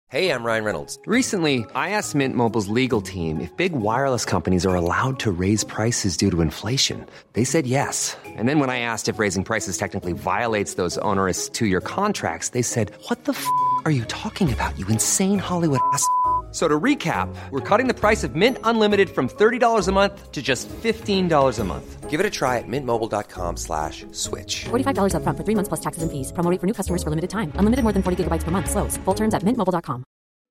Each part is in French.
Hey, I'm Ryan Reynolds. Recently, I asked Mint Mobile's legal team if big wireless companies are allowed to raise prices due to inflation. They said yes. And then when I asked if raising prices technically violates those onerous two-year contracts, they said, "What the f*** are you talking about, you insane Hollywood ass?" So to recap, we're cutting the price of Mint Unlimited from $30 a month to just $15 a month. Give it a try at mintmobile.com/switch. $45 up front for 3 months plus taxes and fees. Promo rate for new customers for limited time. Unlimited more than 40 gigabytes per month. Slows full terms at mintmobile.com.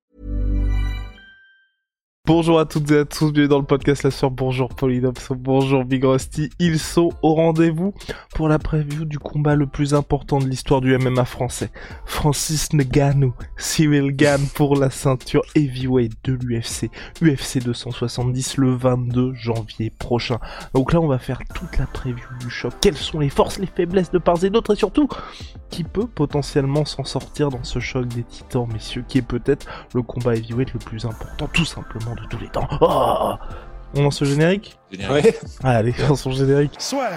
Bonjour à toutes et à tous, bienvenue dans le podcast La Sueur, bonjour Polydomso, bonjour Big Rusty, ils sont au rendez-vous pour la preview du combat le plus important de l'histoire du MMA français. Francis Ngannou, Ciryl Gane pour la ceinture heavyweight de l'UFC, UFC 270 le 22 janvier prochain. Donc là on va faire toute la preview du choc, quelles sont les forces, les faiblesses de part et d'autre et surtout, qui peut potentiellement s'en sortir dans ce choc des titans, messieurs, qui est peut-être le combat heavyweight le plus important, tout simplement, de tous les temps. Oh, on lance le générique ? Ouais. Allez, lance son générique. Soit.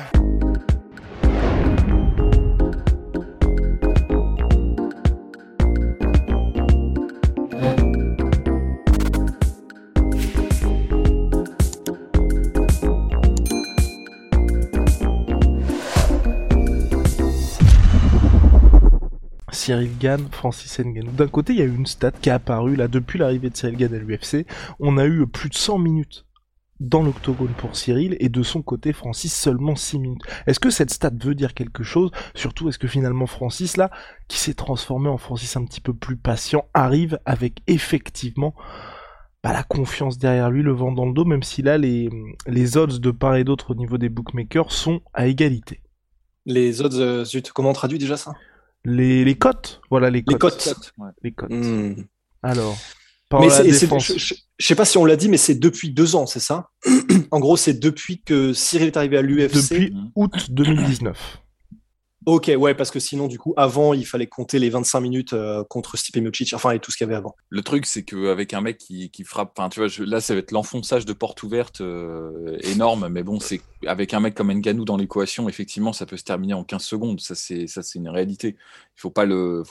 Ciryl Gane, Francis Ngannou. D'un côté, il y a eu une stat qui est apparue là depuis l'arrivée de Ciryl Gane à l'UFC. On a eu plus de 100 minutes dans l'octogone pour Ciryl et de son côté, Francis seulement 6 minutes. Est-ce que cette stat veut dire quelque chose ? Surtout, est-ce que finalement Francis là, qui s'est transformé en Francis un petit peu plus patient, arrive avec effectivement la confiance derrière lui, le vent dans le dos, même si là les odds de part et d'autre au niveau des bookmakers sont à égalité. Les odds, comment on traduit déjà ça ? Les cotes, voilà les cotes. Les cotes. Ouais. Les cotes. Alors. Mais je sais pas si on l'a dit, mais c'est depuis 2 ans, c'est ça ? En gros, c'est depuis que Ciryl est arrivé à l'UFC. Depuis août 2019. Ok, ouais, parce que sinon, du coup, avant, il fallait compter les 25 minutes contre Stipe Miocic, enfin, et tout ce qu'il y avait avant. Le truc, c'est qu'avec un mec qui frappe, enfin, tu vois, là, ça va être l'enfonçage de porte ouverte énorme, mais bon, c'est avec un mec comme Ngannou dans l'équation, effectivement, ça peut se terminer en 15 secondes. Ça, c'est une réalité. Il faut pas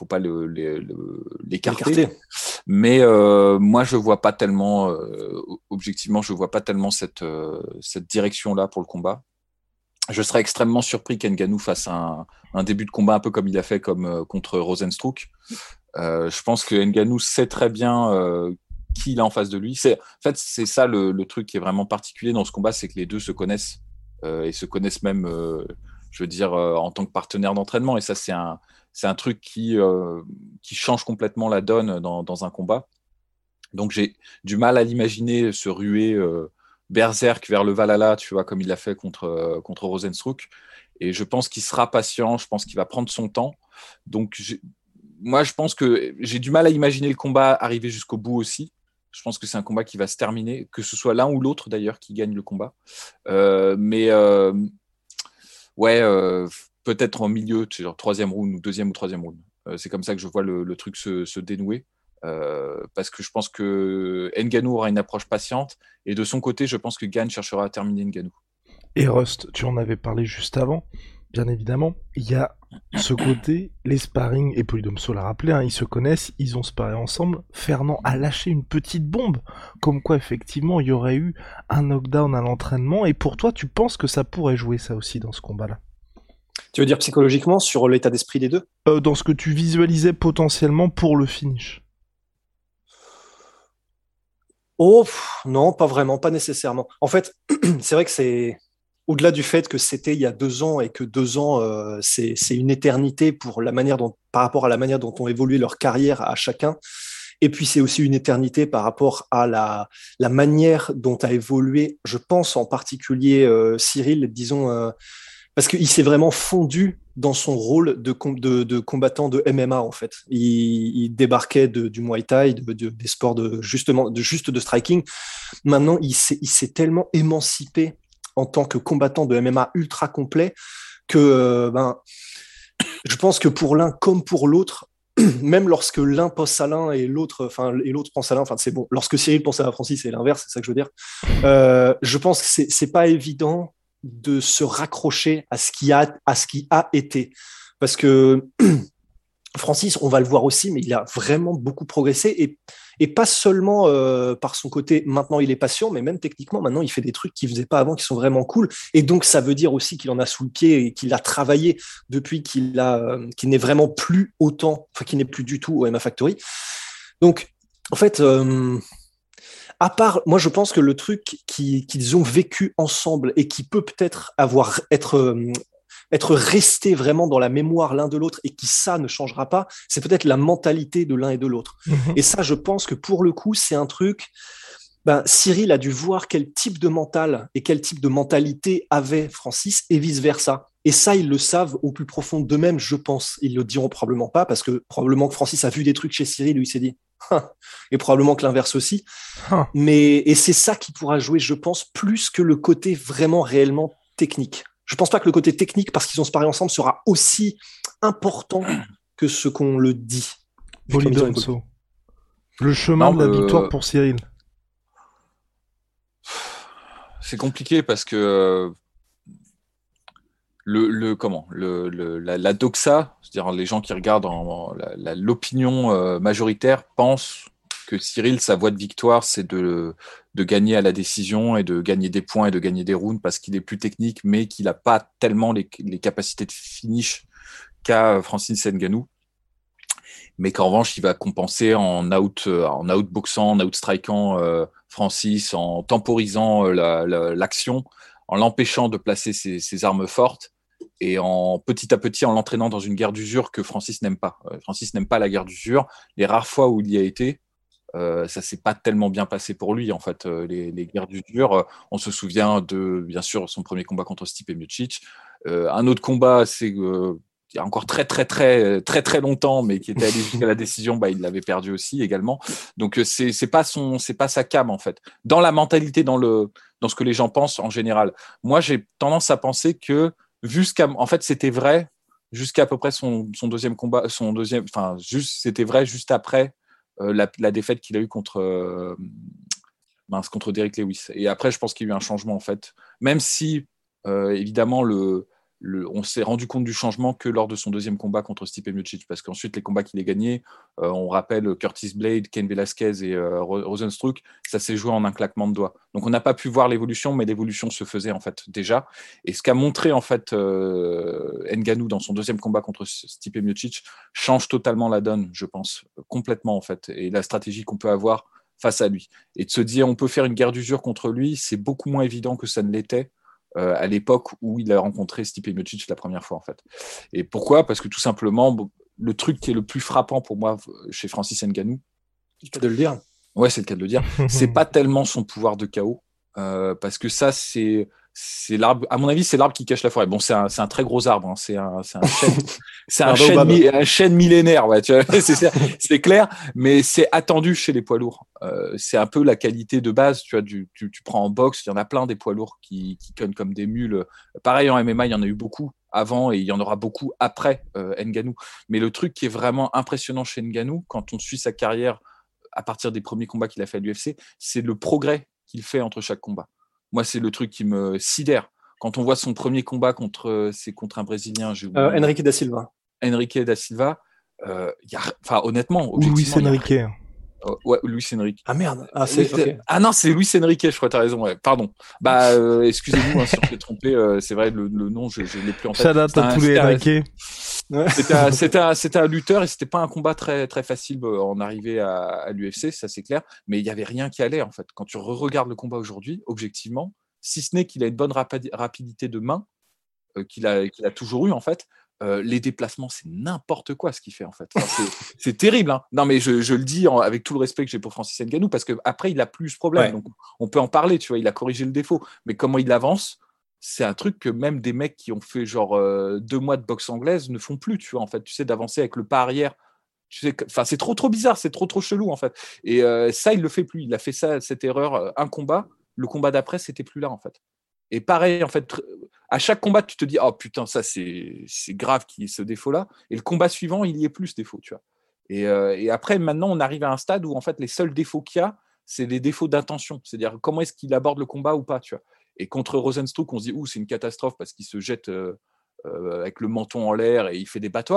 l'écarter. Mais moi, je vois pas tellement, objectivement, je vois pas tellement cette direction-là pour le combat. Je serais extrêmement surpris qu'Ngannou fasse un début de combat un peu comme il a fait contre Rozenstruik. Je pense que Ngannou sait très bien qui il a en face de lui. En fait, c'est ça le truc qui est vraiment particulier dans ce combat, c'est que les deux se connaissent et se connaissent même, je veux dire, en tant que partenaire d'entraînement. Et ça, c'est un truc qui change complètement la donne dans un combat. Donc, j'ai du mal à l'imaginer se ruer berserk vers le Valhalla, tu vois, comme il l'a fait contre Rozenstruik. Et je pense qu'il sera patient, je pense qu'il va prendre son temps. Donc, moi, je pense que j'ai du mal à imaginer le combat arriver jusqu'au bout aussi. Je pense que c'est un combat qui va se terminer, que ce soit l'un ou l'autre d'ailleurs qui gagne le combat. Peut-être en milieu, genre 3e round ou 2e ou 3e round. C'est comme ça que je vois le truc se dénouer. Parce que je pense que Ngannou aura une approche patiente et de son côté je pense que Gane cherchera à terminer Ngannou. Et Rust, tu en avais parlé juste avant, bien évidemment, il y a ce côté, les sparring, et Polydomso l'a rappelé, ils se connaissent, ils ont sparé ensemble. Fernand a lâché une petite bombe, comme quoi effectivement il y aurait eu un knockdown à l'entraînement, et pour toi tu penses que ça pourrait jouer ça aussi dans ce combat-là ? Tu veux dire psychologiquement sur l'état d'esprit des deux ? Dans ce que tu visualisais potentiellement pour le finish. Oh, non, pas vraiment, pas nécessairement. En fait, c'est vrai que c'est au-delà du fait que c'était il y a 2 ans et que 2 ans, c'est une éternité par rapport à la manière dont ont évolué leur carrière à chacun. Et puis, c'est aussi une éternité par rapport à la manière dont a évolué, je pense en particulier Ciryl, disons, parce qu'il s'est vraiment fondu dans son rôle de combattant de MMA, en fait. Il débarquait du Muay Thai, des sports de striking. Maintenant, il s'est tellement émancipé en tant que combattant de MMA ultra complet que je pense que pour l'un comme pour l'autre, même lorsque l'un pense à l'un et l'autre pense à l'un, c'est bon. Lorsque Ciryl pense à Francis, c'est l'inverse, c'est ça que je veux dire. Je pense que c'est pas évident de se raccrocher à ce qui a été, parce que Francis, on va le voir aussi, mais il a vraiment beaucoup progressé et pas seulement par son côté, maintenant il est patient, mais même techniquement, maintenant il fait des trucs qu'il faisait pas avant qui sont vraiment cool. Et donc ça veut dire aussi qu'il en a sous le pied et qu'il a travaillé depuis qu'il n'est vraiment plus autant, enfin qu'il n'est plus du tout au MA Factory. Donc en fait, à part, moi je pense que le truc qu'ils ont vécu ensemble et qui peut peut-être être resté vraiment dans la mémoire l'un de l'autre et qui, ça, ne changera pas, c'est peut-être la mentalité de l'un et de l'autre. Et ça, je pense que pour le coup, c'est un truc... Cyril a dû voir quel type de mental et quel type de mentalité avait Francis et vice-versa. Et ça, ils le savent au plus profond d'eux-mêmes, je pense. Ils le diront probablement pas parce que probablement que Francis a vu des trucs chez Cyril où il s'est dit et probablement que l'inverse aussi. Et c'est ça qui pourra jouer, je pense, plus que le côté vraiment réellement technique. Je pense pas que le côté technique, parce qu'ils ont sparé ensemble, sera aussi important que ce qu'on le dit. Polidomso. Le chemin de la victoire pour Cyril. C'est compliqué parce que la doxa, c'est-à-dire les gens qui regardent l'opinion majoritaire pensent que Cyril, sa voie de victoire, c'est de gagner à la décision et de gagner des points et de gagner des rounds parce qu'il est plus technique, mais qu'il n'a pas tellement les capacités de finish qu'a Francis Ngannou. Mais qu'en revanche, il va compenser en outboxant, en outstrikant Francis, en temporisant l'action, en l'empêchant de placer ses armes fortes et petit à petit en l'entraînant dans une guerre d'usure que Francis n'aime pas. Francis n'aime pas la guerre d'usure. Les rares fois où il y a été, ça s'est pas tellement bien passé pour lui en fait. Les guerres d'usure, on se souvient de bien sûr son premier combat contre Stipe Miocic. Un autre combat, c'est il y a encore très longtemps, mais qui était allé jusqu'à la décision, il l'avait perdu aussi également. Donc c'est pas sa came en fait. Dans la mentalité, dans ce que les gens pensent en général. Moi, j'ai tendance à penser que en fait, c'était vrai jusqu'à peu près son deuxième combat, c'était vrai juste après la défaite qu'il a eue contre Derrick Lewis. Et après, je pense qu'il y a eu un changement en fait. Même si évidemment on s'est rendu compte du changement que lors de son deuxième combat contre Stipe Miocic, parce qu'ensuite les combats qu'il a gagnés, on rappelle Curtis Blade, Cain Velasquez et Rozenstruik, ça s'est joué en un claquement de doigts. Donc on n'a pas pu voir l'évolution, mais l'évolution se faisait en fait déjà. Et ce qu'a montré en fait Ngannou dans son deuxième combat contre Stipe Miocic change totalement la donne, je pense, complètement en fait, et la stratégie qu'on peut avoir face à lui. Et de se dire on peut faire une guerre d'usure contre lui, c'est beaucoup moins évident que ça ne l'était à l'époque où il a rencontré Stipe Miocic la première fois en fait. Et pourquoi ? Parce que tout simplement, le truc qui est le plus frappant pour moi chez Francis Ngannou, c'est le cas de le dire. Ouais, c'est le cas de le dire. C'est pas tellement son pouvoir de KO, parce que ça c'est l'arbre. À mon avis, c'est l'arbre qui cache la forêt. Bon, c'est un très gros arbre. Hein. C'est un chêne. C'est un chêne millénaire. Ouais, tu vois, c'est clair. Mais c'est attendu chez les poids lourds. C'est un peu la qualité de base. Tu vois, tu prends en boxe, il y en a plein des poids lourds qui connent comme des mules. Pareil en MMA, il y en a eu beaucoup avant et il y en aura beaucoup après Ngannou. Mais le truc qui est vraiment impressionnant chez Ngannou, quand on suit sa carrière à partir des premiers combats qu'il a fait à l'UFC, c'est le progrès qu'il fait entre chaque combat. Moi, c'est le truc qui me sidère. Quand on voit son premier combat contre un Brésilien, Henrique da Silva. Henrique da Silva, honnêtement, Luis Henrique. Ouais, Luis Henrique. Ah merde. Okay. Ah non, c'est Luis Henrique, je crois, t'as raison, ouais. Pardon. Excusez-nous si on s'est trompé, c'est vrai, le nom, je l'ai plus en tête. Shout out à tous les Henrique. C'était un lutteur et c'était pas un combat très, très facile en arrivée à l'UFC, ça c'est clair, mais il y avait rien qui allait en fait. Quand tu regardes le combat aujourd'hui, objectivement, si ce n'est qu'il a une bonne rapidité de main, qu'il a toujours eu en fait, les déplacements, c'est n'importe quoi ce qu'il fait en fait. Enfin, c'est terrible. Hein. Non mais je le dis avec tout le respect que j'ai pour Francis Ngannou parce qu'après il a plus ce problème, ouais. Donc on peut en parler, tu vois, il a corrigé le défaut, mais comment il avance, c'est un truc que même des mecs qui ont fait genre 2 mois de boxe anglaise ne font plus, tu vois, en fait, tu sais, d'avancer avec le pas arrière. Tu sais, enfin, c'est trop bizarre, c'est trop chelou, en fait. Et ça, il le fait plus. Il a fait cette erreur, un combat. Le combat d'après, c'était plus là, en fait. Et pareil, en fait, à chaque combat, tu te dis, oh putain, ça, c'est grave qu'il y ait ce défaut-là. Et le combat suivant, il y ait plus ce défaut, tu vois. Et après, maintenant, on arrive à un stade où, en fait, les seuls défauts qu'il y a, c'est les défauts d'intention. C'est-à-dire, comment est-ce qu'il aborde le combat ou pas, tu vois. Et contre Rozenstruik, on se dit, c'est une catastrophe parce qu'il se jette avec le menton en l'air et il fait des battoirs.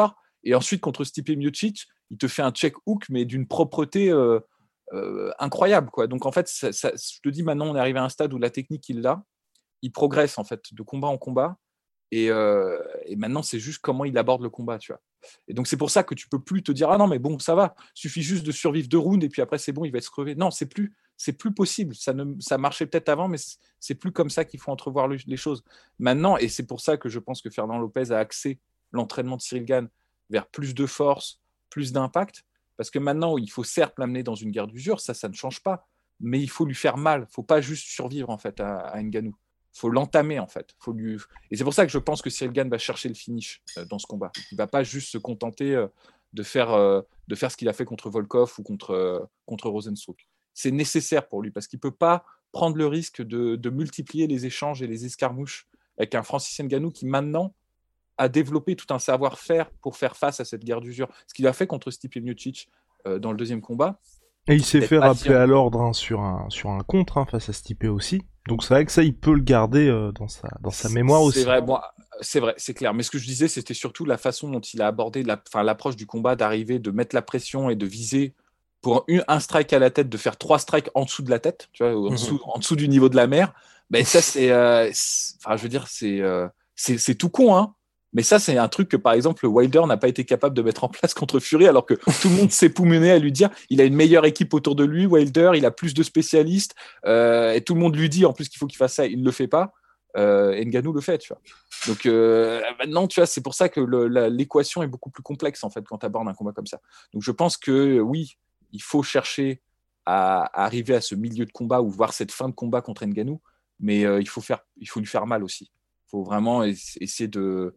Et ensuite, contre Stipe Miocic, il te fait un check hook, mais d'une propreté incroyable, quoi. Donc, en fait, je te dis, maintenant, on est arrivé à un stade où la technique, il progresse, en fait, de combat en combat. Et maintenant, c'est juste comment il aborde le combat, tu vois. Et donc, c'est pour ça que tu peux plus te dire, ah non, mais bon, ça va, suffit juste de survivre 2 rounds, et puis après, c'est bon, il va se crever. Non, c'est plus possible. Ça marchait peut-être avant, mais c'est plus comme ça qu'il faut entrevoir les choses. Maintenant, et c'est pour ça que je pense que Fernand Lopez a axé l'entraînement de Cyril Gane vers plus de force, plus d'impact, parce que maintenant, il faut certes l'amener dans une guerre d'usure, ça ne change pas, mais il faut lui faire mal. Il ne faut pas juste survivre, en fait, à Ngannou. Il faut l'entamer, en fait. Et c'est pour ça que je pense que Cyril Gane va chercher le finish dans ce combat. Il ne va pas juste se contenter de faire ce qu'il a fait contre Volkov ou contre Rozenstruik. C'est nécessaire pour lui, parce qu'il ne peut pas prendre le risque de multiplier les échanges et les escarmouches avec un Francis Ngannou qui, maintenant, a développé tout un savoir-faire pour faire face à cette guerre d'usure. Ce qu'il a fait contre Stipe Miocic dans le 2e combat. Et il s'est fait rappeler à l'ordre sur un contre face à Stipe aussi. Donc c'est vrai que ça, il peut le garder dans sa mémoire aussi. C'est vrai, bon, c'est vrai, c'est clair. Mais ce que je disais, c'était surtout la façon dont il a abordé l'approche du combat, d'arriver, de mettre la pression et de viser pour un strike à la tête, de faire 3 strikes en dessous de la tête, tu vois, en dessous du niveau de la mer. Ben ça, je veux dire, c'est tout con, hein. Mais ça, c'est un truc que, par exemple, Wilder n'a pas été capable de mettre en place contre Fury, alors que tout le monde s'est poumené à lui dire il a une meilleure équipe autour de lui, Wilder, il a plus de spécialistes, et tout le monde lui dit en plus qu'il faut qu'il fasse ça, il ne le fait pas, et Ngannou le fait, tu vois. Donc maintenant, tu vois, c'est pour ça que l'équation est beaucoup plus complexe, en fait, quand tu abordes un combat comme ça. Donc je pense que, oui, il faut chercher à arriver à ce milieu de combat ou voir cette fin de combat contre Ngannou, mais il faut lui faire mal aussi. Il faut vraiment essayer de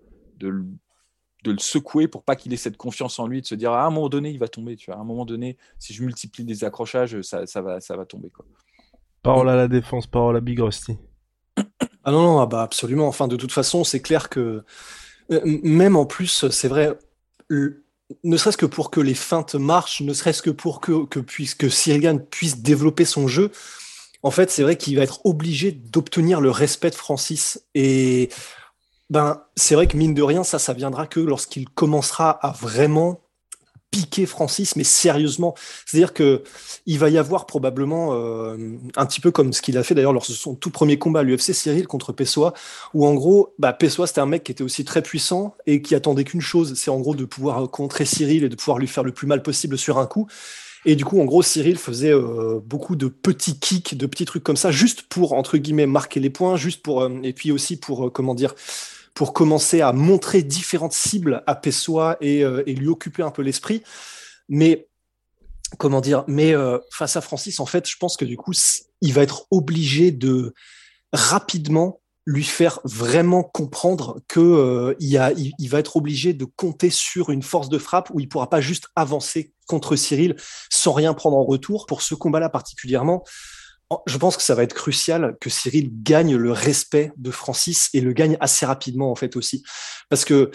le secouer pour pas qu'il ait cette confiance en lui, de se dire à un moment donné il va tomber, tu vois. À un moment donné, si je multiplie les accrochages, ça va tomber, quoi. Parole à la défense, parole à Big Rusty. Ah non, bah absolument. Enfin, de toute façon, c'est clair que même en plus, c'est vrai, ne serait-ce que pour que les feintes marchent, ne serait-ce que pour que Cyril Gane puisse développer son jeu, en fait, c'est vrai qu'il va être obligé d'obtenir le respect de Francis. Et c'est vrai que mine de rien, ça viendra que lorsqu'il commencera à vraiment piquer Francis, mais sérieusement. C'est-à-dire que il va y avoir probablement un petit peu comme ce qu'il a fait d'ailleurs lors de son tout premier combat à l'UFC, Cyril contre Pessoa, où en gros, Pessoa c'était un mec qui était aussi très puissant et qui attendait qu'une chose, c'est en gros de pouvoir contrer Cyril et de pouvoir lui faire le plus mal possible sur un coup. Et du coup, en gros, Cyril faisait beaucoup de petits kicks, de petits trucs comme ça, juste pour, entre guillemets, marquer les points, juste pour, et puis aussi pour, pour commencer à montrer différentes cibles à Pessoa et lui occuper un peu l'esprit. Mais, face à Francis, en fait, je pense que du coup, il va être obligé de rapidement lui faire vraiment comprendre que il va être obligé de compter sur une force de frappe où il pourra pas juste avancer contre Cyril sans rien prendre en retour. Pour ce combat-là particulièrement, je pense que ça va être crucial que Cyril gagne le respect de Francis et le gagne assez rapidement en fait aussi, parce que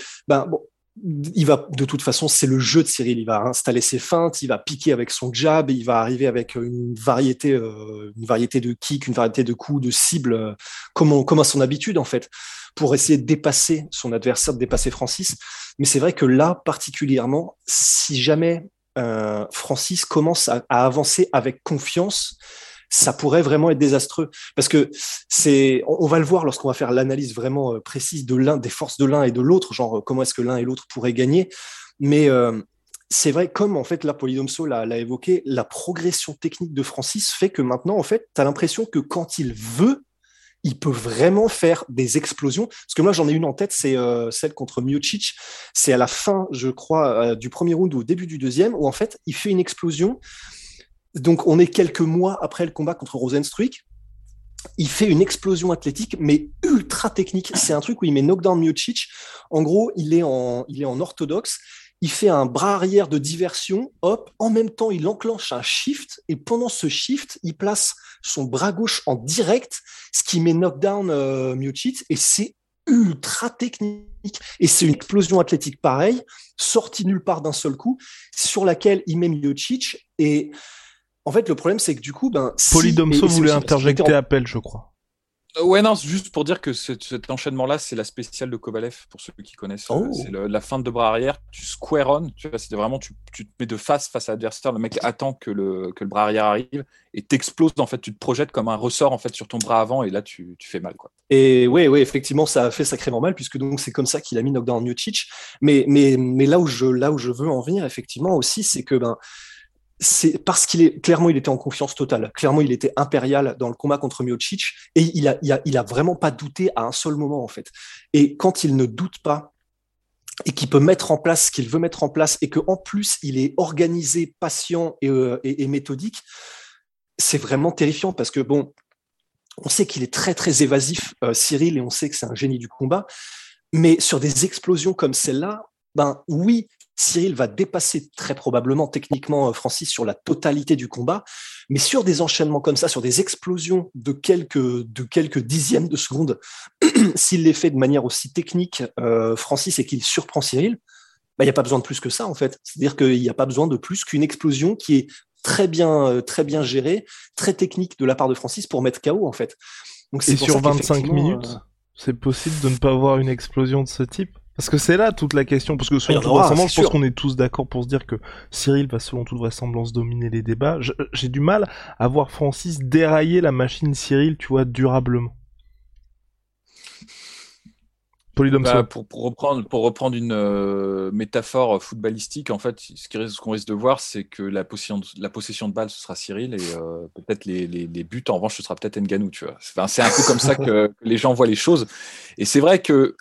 il va, de toute façon, c'est le jeu de Cyril. Il va installer ses feintes, il va piquer avec son jab, et il va arriver avec une variété de kicks, une variété de coups, de cibles, comme à son habitude, en fait, pour essayer de dépasser son adversaire, de dépasser Francis. Mais c'est vrai que là, particulièrement, si jamais Francis commence à avancer avec confiance, ça pourrait vraiment être désastreux, parce que on va le voir lorsqu'on va faire l'analyse vraiment précise des forces de l'un et de l'autre, genre comment est-ce que l'un et l'autre pourraient gagner. Mais c'est vrai, comme en fait là Polydomso l'a évoqué, la progression technique de Francis fait que maintenant en fait t'as l'impression que quand il veut, il peut vraiment faire des explosions. Parce que moi j'en ai une en tête, c'est celle contre Miocic. C'est à la fin, je crois, du premier round ou au début du deuxième, où en fait il fait une explosion. Donc, on est quelques mois après le combat contre Rozenstruik. Il fait une explosion athlétique, mais ultra technique. C'est un truc où il met knockdown Miocic. En gros, il est en orthodoxe. Il fait un bras arrière de diversion. Hop. En même temps, il enclenche un shift. Et pendant ce shift, il place son bras gauche en direct, ce qui met knockdown Miocic. Et c'est ultra technique. Et c'est une explosion athlétique pareille, sortie nulle part d'un seul coup, sur laquelle il met Miocic. Et en fait, le problème, c'est que du coup, Polydomso voulait interjecter appel, je crois. Ouais, non, c'est juste pour dire que cet enchaînement-là, c'est la spéciale de Kovalev, pour ceux qui connaissent. C'est la feinte de bras arrière, tu square on, tu vois, c'est vraiment, tu te mets de face à l'adversaire, le mec attend que le bras arrière arrive, et t'exploses, en fait, tu te projettes comme un ressort, en fait, sur ton bras avant, et là, tu fais mal, quoi. Et ouais, effectivement, ça a fait sacrément mal, puisque donc c'est comme ça qu'il a mis knockdown Miocic. Mais là où je veux en venir, effectivement, aussi, c'est que c'est parce clairement, il était en confiance totale. Clairement, il était impérial dans le combat contre Miocic et il a vraiment pas douté à un seul moment, en fait. Et quand il ne doute pas et qu'il peut mettre en place ce qu'il veut mettre en place et qu'en plus, il est organisé, patient et méthodique, c'est vraiment terrifiant parce que bon, on sait qu'il est très, très évasif, Cyril, et on sait que c'est un génie du combat. Mais sur des explosions comme celle-là, oui, Cyril va dépasser très probablement techniquement Francis sur la totalité du combat, mais sur des enchaînements comme ça, sur des explosions de quelques dixièmes de seconde, s'il les fait de manière aussi technique, Francis, et qu'il surprend Cyril, il n'y a pas besoin de plus que ça, en fait. C'est-à-dire qu'il n'y a pas besoin de plus qu'une explosion qui est très bien gérée, très technique de la part de Francis pour mettre KO, en fait. Donc, et sur 25 minutes, c'est possible de ne pas avoir une explosion de ce type? Parce que c'est là toute la question, parce que selon toute vraisemblance, je pense qu'on est tous d'accord pour se dire que Cyril va selon toute vraisemblance dominer les débats. J'ai du mal à voir Francis dérailler la machine Cyril, tu vois, durablement. Pour reprendre une métaphore footballistique, en fait, ce qu'on risque de voir, c'est que la possession de balle, ce sera Cyril, et peut-être les buts, en revanche, ce sera peut-être Ngannou, tu vois. Enfin, c'est un peu comme ça que les gens voient les choses. Et c'est vrai que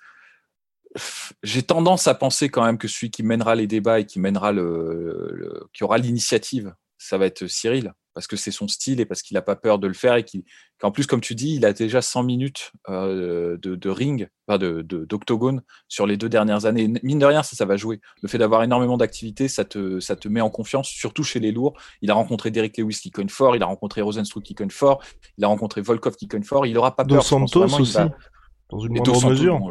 j'ai tendance à penser quand même que celui qui mènera les débats et qui mènera qui aura l'initiative, ça va être Cyril, parce que c'est son style et parce qu'il n'a pas peur de le faire et qu'en plus, comme tu dis, il a déjà 100 minutes de ring, enfin d'octogone sur les 2 dernières années. Mine de rien, ça va jouer. Le fait d'avoir énormément d'activités, ça te met en confiance, surtout chez les lourds. Il a rencontré Derrick Lewis qui cogne fort, il a rencontré Rosenstruck qui cogne fort, il a rencontré Volkov qui cogne fort, il n'aura pas peur. Dos Santos aussi, dans une moindre mesure.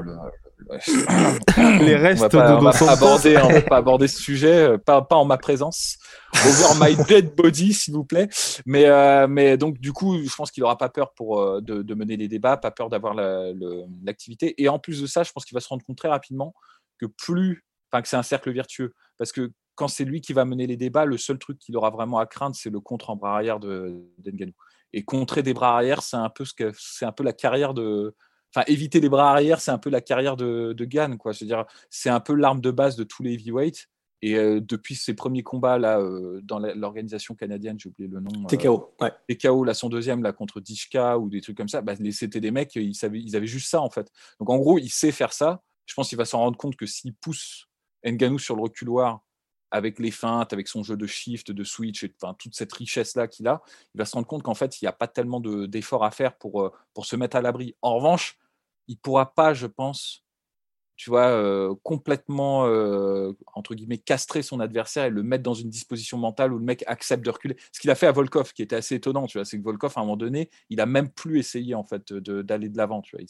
Les restes de Dos Santos. On va pas aborder ce sujet, pas en ma présence. Over my dead body, s'il vous plaît. Mais donc, du coup, je pense qu'il n'aura pas peur de mener les débats, pas peur d'avoir l'activité. Et en plus de ça, je pense qu'il va se rendre compte très rapidement que c'est un cercle vertueux. Parce que quand c'est lui qui va mener les débats, le seul truc qu'il aura vraiment à craindre, c'est le contre en bras arrière d'Ngannou. Et contrer des bras arrière, c'est un peu la carrière de... Enfin, éviter les bras arrière, c'est un peu la carrière de Gane, quoi. C'est-à-dire, c'est un peu l'arme de base de tous les heavyweights. Et depuis ses premiers combats là, dans l'organisation canadienne, j'ai oublié le nom. TKO, ouais. TKO, là, son deuxième là, contre Dishka ou des trucs comme ça, c'était des mecs, ils avaient juste ça, en fait. Donc, en gros, il sait faire ça. Je pense qu'il va s'en rendre compte que s'il pousse Ngannou sur le reculoir avec les feintes, avec son jeu de shift, de switch, et toute cette richesse-là qu'il a, il va se rendre compte qu'en fait, il n'y a pas tellement d'efforts à faire pour se mettre à l'abri. En revanche, il ne pourra pas, je pense, tu vois, complètement, entre guillemets, castrer son adversaire et le mettre dans une disposition mentale où le mec accepte de reculer. Ce qu'il a fait à Volkov, qui était assez étonnant, tu vois, c'est que Volkov, à un moment donné, il n'a même plus essayé, en fait, d'aller de l'avant, tu vois.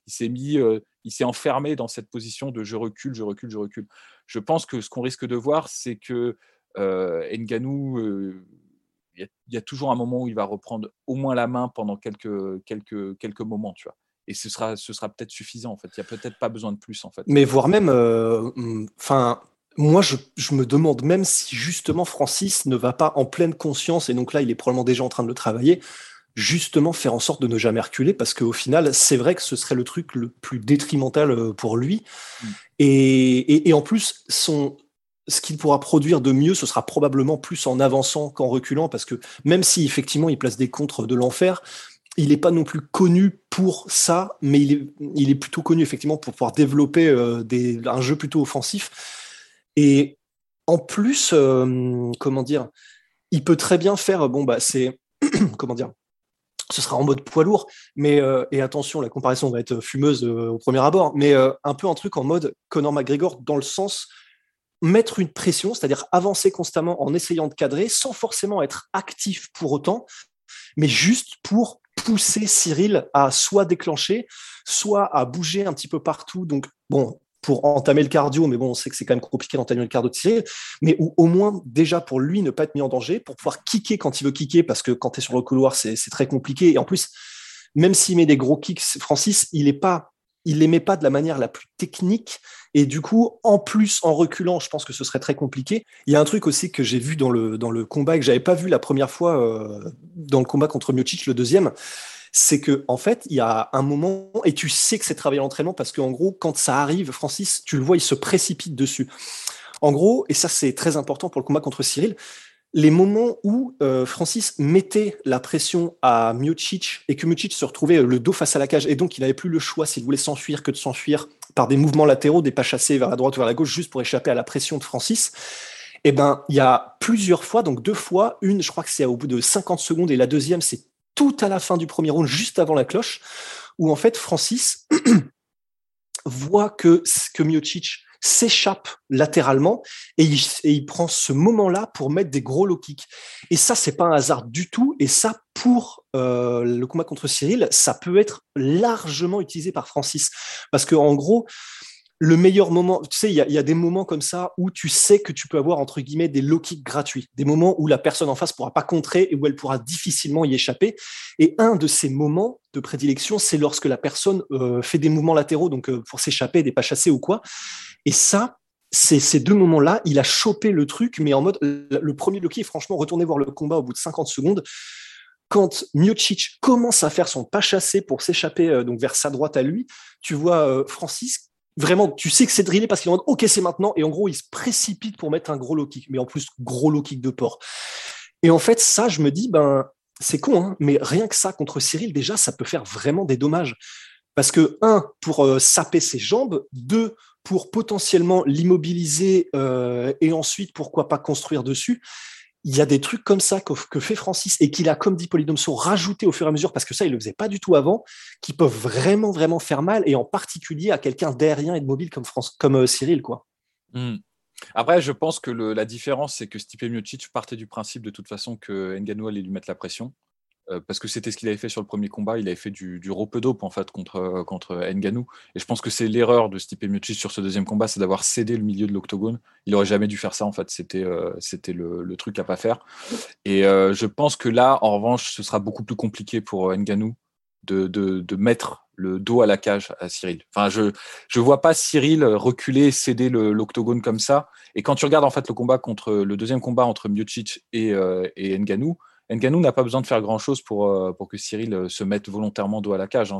Il s'est enfermé dans cette position de je recule. Je pense que ce qu'on risque de voir, c'est que Ngannou, il y a toujours un moment où il va reprendre au moins la main pendant quelques moments, tu vois. Et ce sera peut-être suffisant, en fait. Il n'y a peut-être pas besoin de plus, en fait. Mais voire même, moi, je me demande même si justement Francis ne va pas en pleine conscience, et donc là, il est probablement déjà en train de le travailler, justement faire en sorte de ne jamais reculer, parce qu'au final, c'est vrai que ce serait le truc le plus détrimental pour lui. Et en plus, ce qu'il pourra produire de mieux, ce sera probablement plus en avançant qu'en reculant, parce que même si effectivement il place des contres de l'enfer, il n'est pas non plus connu pour ça, mais il est plutôt connu effectivement pour pouvoir développer un jeu plutôt offensif. Et en plus, comment dire, il peut très bien faire, c'est, comment dire, ce sera en mode poids lourd, mais, et attention, la comparaison va être fumeuse au premier abord, mais un peu un truc en mode Conor McGregor dans le sens mettre une pression, c'est-à-dire avancer constamment en essayant de cadrer sans forcément être actif pour autant, mais juste pour pousser Cyril à soit déclencher, soit à bouger un petit peu partout. Donc, bon, pour entamer le cardio, mais bon, on sait que c'est quand même compliqué d'entamer le cardio de Cyril, mais au moins, déjà, pour lui, ne pas être mis en danger, pour pouvoir kicker quand il veut kicker, parce que quand tu es sur le couloir, c'est très compliqué. Et en plus, même s'il met des gros kicks, Francis, il les met pas de la manière la plus technique. Et du coup, en plus, en reculant, je pense que ce serait très compliqué. Il y a un truc aussi que j'ai vu dans le combat et que j'avais pas vu la première fois dans le combat contre Miocic, le deuxième, c'est que en fait, il y a un moment, et tu sais que c'est travaillé à l'entraînement, parce qu'en gros, quand ça arrive, Francis, tu le vois, il se précipite dessus. En gros, et ça c'est très important pour le combat contre Cyril, les moments où Francis mettait la pression à Miocic et que Miocic se retrouvait le dos face à la cage et donc il n'avait plus le choix s'il voulait s'enfuir que de s'enfuir par des mouvements latéraux, des pas chassés vers la droite ou vers la gauche juste pour échapper à la pression de Francis. Et ben il y a plusieurs fois, donc 2 fois, une je crois que c'est au bout de 50 secondes et la deuxième c'est tout à la fin du premier round, juste avant la cloche, où en fait Francis voit que Miocic s'échappe latéralement et il prend ce moment-là pour mettre des gros low kicks. Et ça, c'est pas un hasard du tout. Et ça, pour le combat contre Cyril, ça peut être largement utilisé par Francis. Parce que en gros, le meilleur moment, tu sais, il y a des moments comme ça où tu sais que tu peux avoir, entre guillemets, des low kicks gratuits, des moments où la personne en face pourra pas contrer et où elle pourra difficilement y échapper. Et un de ces moments de prédilection, c'est lorsque la personne fait des mouvements latéraux, donc pour s'échapper, des pas chassés ou quoi. Et ça, ces 2 moments-là, il a chopé le truc, mais en mode, le premier low kick, franchement, retournez voir le combat au bout de 50 secondes. Quand Miocic commence à faire son pas chassé pour s'échapper donc vers sa droite à lui, tu vois Francis, vraiment, tu sais que c'est drillé parce qu'il est en mode ok, c'est maintenant. Et en gros, il se précipite pour mettre un gros low kick, mais en plus, gros low kick de porc. Et en fait, ça, je me dis, c'est con, hein, mais rien que ça contre Cyril, déjà, ça peut faire vraiment des dommages. Parce que, 1, pour saper ses jambes, 2, pour potentiellement l'immobiliser et ensuite, pourquoi pas construire dessus. Il y a des trucs comme ça que fait Francis et qu'il a, comme dit Polydomso, rajouté au fur et à mesure, parce que ça, il le faisait pas du tout avant, qui peuvent vraiment, vraiment faire mal, et en particulier à quelqu'un d'aérien et de mobile comme Cyril, quoi. Après, je pense que la différence, c'est que Stipe Miocic partait du principe de toute façon que Ngannou allait lui mettre la pression. Parce que c'était ce qu'il avait fait sur le premier combat. Il avait fait du rope-a-dope en fait contre Ngannou. Et je pense que c'est l'erreur de Stipe Miocic sur ce deuxième combat, c'est d'avoir cédé le milieu de l'octogone. Il aurait jamais dû faire ça en fait. C'était le truc à pas faire. Et je pense que là, en revanche, ce sera beaucoup plus compliqué pour Ngannou de mettre le dos à la cage à Cyril. Enfin, je vois pas Cyril reculer, céder l'octogone comme ça. Et quand tu regardes en fait le deuxième combat entre Miocic et Ngannou n'a pas besoin de faire grand-chose pour que Cyril se mette volontairement dos à la cage. Hein.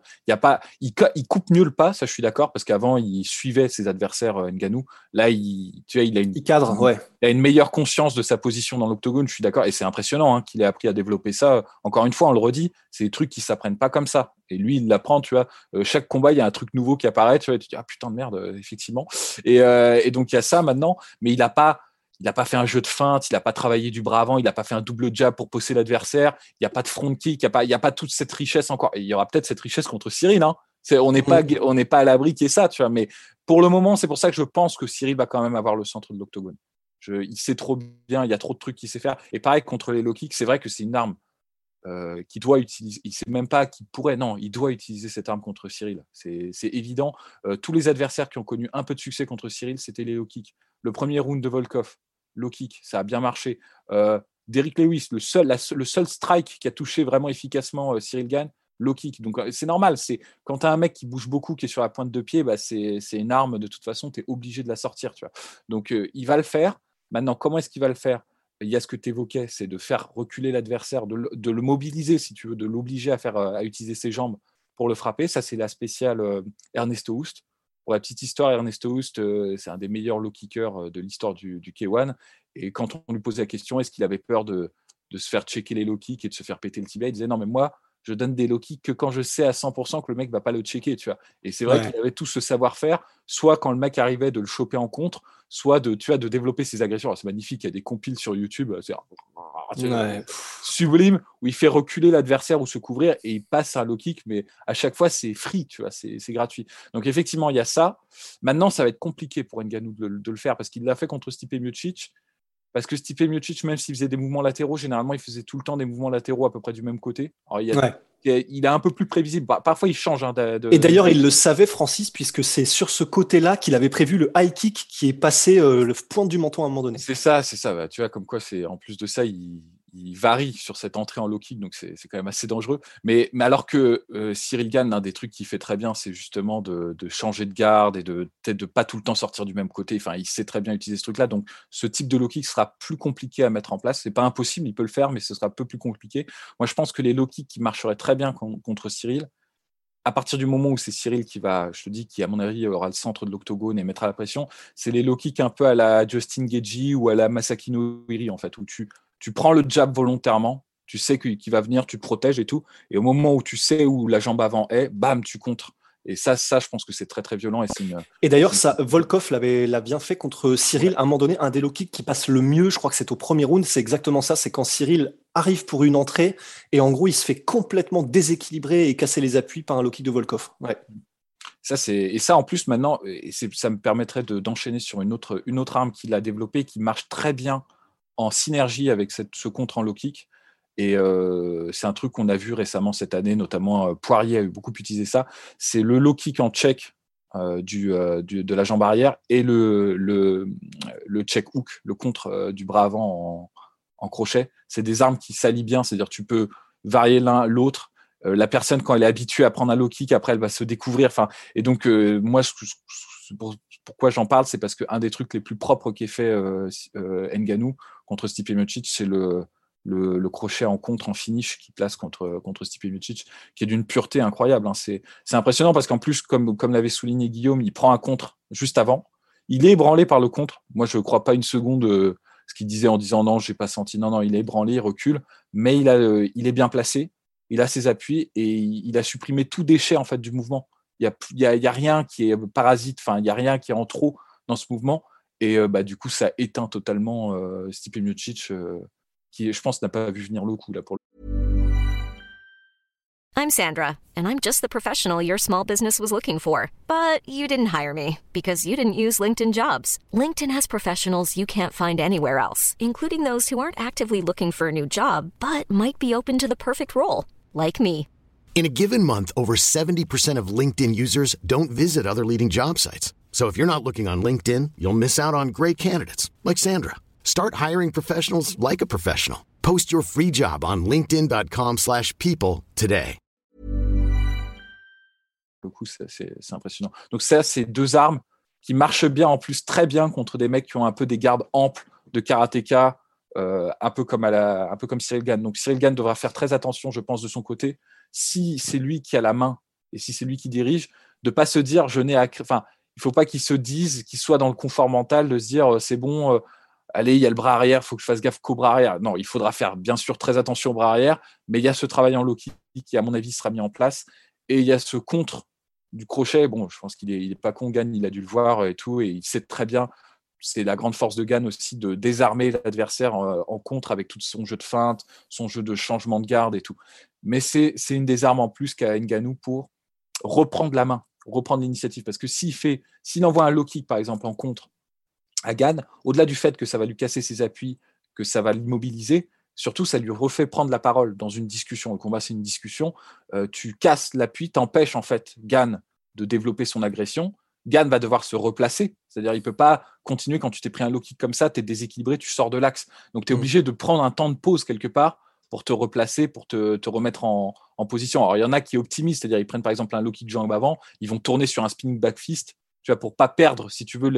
Il coupe mieux le pas, ça je suis d'accord, parce qu'avant il suivait ses adversaires Ngannou. Là, il cadre, ouais. Il a une meilleure conscience de sa position dans l'octogone, je suis d'accord, et c'est impressionnant hein, qu'il ait appris à développer ça. Encore une fois, on le redit, c'est des trucs qui s'apprennent pas comme ça. Et lui, il l'apprend, tu vois. Chaque combat, il y a un truc nouveau qui apparaît, tu vois, et tu te dis, ah putain de merde, effectivement. Et donc il y a ça maintenant, mais il n'a pas fait un jeu de feinte, il n'a pas travaillé du bras avant, il n'a pas fait un double jab pour pousser l'adversaire, il n'y a pas de front kick, il n'y a pas toute cette richesse encore. Et il y aura peut-être cette richesse contre Cyril. Hein. On n'est pas à l'abri qu'il y ait ça, tu vois. Mais pour le moment, c'est pour ça que je pense que Cyril va quand même avoir le centre de l'octogone. Il sait trop bien, il y a trop de trucs qu'il sait faire. Et pareil, contre les low kicks, c'est vrai que c'est une arme qu'il doit utiliser. Il ne sait même pas qu'il pourrait. Non, il doit utiliser cette arme contre Cyril. C'est évident. Tous les adversaires qui ont connu un peu de succès contre Cyril, c'était les low kicks. Le premier round de Volkov, low kick, ça a bien marché. Derrick Lewis, le seul strike qui a touché vraiment efficacement Cyril Gane, low kick. Donc c'est normal. Quand tu as un mec qui bouge beaucoup, qui est sur la pointe de pied, c'est une arme de toute façon, tu es obligé de la sortir. Tu vois. Donc il va le faire. Maintenant, comment est-ce qu'il va le faire ? Il y a ce que tu évoquais, c'est de faire reculer l'adversaire, de le mobiliser, si tu veux, de l'obliger à utiliser ses jambes pour le frapper. Ça, c'est la spéciale Ernesto Hoost. Pour la petite histoire, Ernesto Hoost, c'est un des meilleurs low kickers de l'histoire du K1. Et quand on lui posait la question, est-ce qu'il avait peur de se faire checker les low kicks et de se faire péter le tibia, il disait non, mais moi, je donne des low kicks que quand je sais à 100% que le mec ne va pas le checker. Tu vois. Et c'est vrai qu'il avait tout ce savoir-faire, soit quand le mec arrivait de le choper en contre, soit de développer ses agressions. Alors, c'est magnifique, il y a des compiles sur YouTube, c'est sublime, où il fait reculer l'adversaire ou se couvrir et il passe un low kick, mais à chaque fois, c'est free, tu vois, c'est gratuit. Donc, effectivement, il y a ça. Maintenant, ça va être compliqué pour Ngannou de le faire parce qu'il l'a fait contre Stipe Miocic. Parce que Stipe Miocic, même s'il faisait des mouvements latéraux, généralement, il faisait tout le temps des mouvements latéraux à peu près du même côté. Alors, il est un peu plus prévisible. Parfois, il change. Hein, Et d'ailleurs, il le savait, Francis, puisque c'est sur ce côté-là qu'il avait prévu le high kick qui est passé le pointe du menton à un moment donné. C'est ça. Bah, tu vois, comme quoi, en plus de ça, il il varie sur cette entrée en low kick, donc c'est quand même assez dangereux. Mais alors que Cyril Gane, l'un des trucs qu'il fait très bien, c'est justement de changer de garde et peut-être de pas tout le temps sortir du même côté. Enfin, il sait très bien utiliser ce truc-là. Donc, ce type de low kick sera plus compliqué à mettre en place. C'est pas impossible, il peut le faire, mais ce sera un peu plus compliqué. Moi, je pense que les low kicks qui marcheraient très bien contre Cyril, à partir du moment où c'est Cyril qui va, je te dis, qui à mon avis aura le centre de l'octogone et mettra la pression, c'est les low kicks un peu à la Justin Gaethje ou à la Masaki Noiri, en fait, où tu prends le jab volontairement, tu sais qu'il va venir, tu te protèges et tout, et au moment où tu sais où la jambe avant est, bam, tu contres. Et ça, je pense que c'est très très violent. Et d'ailleurs, Volkov l'a bien fait contre Cyril. À un moment donné, un des low kicks qui passe le mieux, je crois que c'est au premier round, c'est exactement ça. C'est quand Cyril arrive pour une entrée et en gros, il se fait complètement déséquilibrer et casser les appuis par un low kick de Volkov. Ouais. Ça en plus maintenant, ça me permettrait d'enchaîner sur une autre arme qu'il a développée qui marche très bien en synergie avec ce contre en low kick. Et c'est un truc qu'on a vu récemment cette année, notamment Poirier a eu beaucoup utilisé ça. C'est le low kick en check de la jambe arrière et le check hook, le contre du bras avant en crochet. C'est des armes qui s'allient bien, c'est-à-dire tu peux varier l'un l'autre. La personne, quand elle est habituée à prendre un low kick, après elle va se découvrir. Et donc moi, pourquoi j'en parle, c'est parce qu'un des trucs les plus propres qu'ait fait Ngannou contre Stipe Miocic, c'est le crochet en contre, en finish qu'il place contre Stipe Miocic, qui est d'une pureté incroyable. Hein. C'est impressionnant parce qu'en plus, comme l'avait souligné Guillaume, il prend un contre juste avant. Il est ébranlé par le contre. Moi, je ne crois pas une seconde ce qu'il disait en disant non, je n'ai pas senti. Non, il est ébranlé, il recule, mais il est bien placé, il a ses appuis et il a supprimé tout déchet en fait, du mouvement. Il y a rien qui est parasite, il n'y a rien qui est en trop dans ce mouvement. Et du coup, ça éteint totalement Stipe Miocic, qui, je pense, n'a pas vu venir le coup là pour le. I'm Sandra, and I'm just the professional your small business was looking for. But you didn't hire me because you didn't use LinkedIn Jobs. LinkedIn has professionals you can't find anywhere else, including those who aren't actively looking for a new job, but might be open to the perfect role, like me. In a given month, over 70% of LinkedIn users don't visit other leading job sites. So if you're not looking on LinkedIn, you'll miss out on great candidates like Sandra. Start hiring professionals like a professional. Post your free job on linkedin.com/people today. Le coup, c'est impressionnant. Donc ça, c'est deux armes qui marchent bien en plus, très bien contre des mecs qui ont un peu des gardes amples de karatéka, un peu comme Cyril Gane. Donc Cyril Gane devra faire très attention, je pense, de son côté, si c'est lui qui a la main et si c'est lui qui dirige, de pas se dire il faut pas qu'il se dise, qu'il soit dans le confort mental de se dire c'est bon, allez, il y a le bras arrière, il faut que je fasse gaffe qu'au bras arrière. Non, il faudra faire bien sûr très attention au bras arrière, mais il y a ce travail en low kick qui, à mon avis, sera mis en place. Et il y a ce contre du crochet. Bon, je pense qu'il est pas con, Gane, il a dû le voir et tout, et il sait très bien. C'est la grande force de Gane aussi de désarmer l'adversaire en contre avec tout son jeu de feinte, son jeu de changement de garde et tout. Mais c'est une des armes en plus qu'a Ngannou pour reprendre la main, reprendre l'initiative. Parce que s'il envoie un low kick, par exemple, en contre à Gane, au-delà du fait que ça va lui casser ses appuis, que ça va l'immobiliser, surtout, ça lui refait prendre la parole dans une discussion. Le combat, c'est une discussion. Tu casses l'appui, t'empêches en fait Gane de développer son agression. Gane va devoir se replacer. C'est-à-dire, il ne peut pas continuer quand tu t'es pris un low kick comme ça, tu es déséquilibré, tu sors de l'axe. Donc, tu es obligé de prendre un temps de pause quelque part pour te replacer, pour te remettre en position. Alors, il y en a qui optimisent, c'est-à-dire, ils prennent par exemple un low kick jambe avant, ils vont tourner sur un spinning back fist, tu vois, pour pas perdre, si tu veux,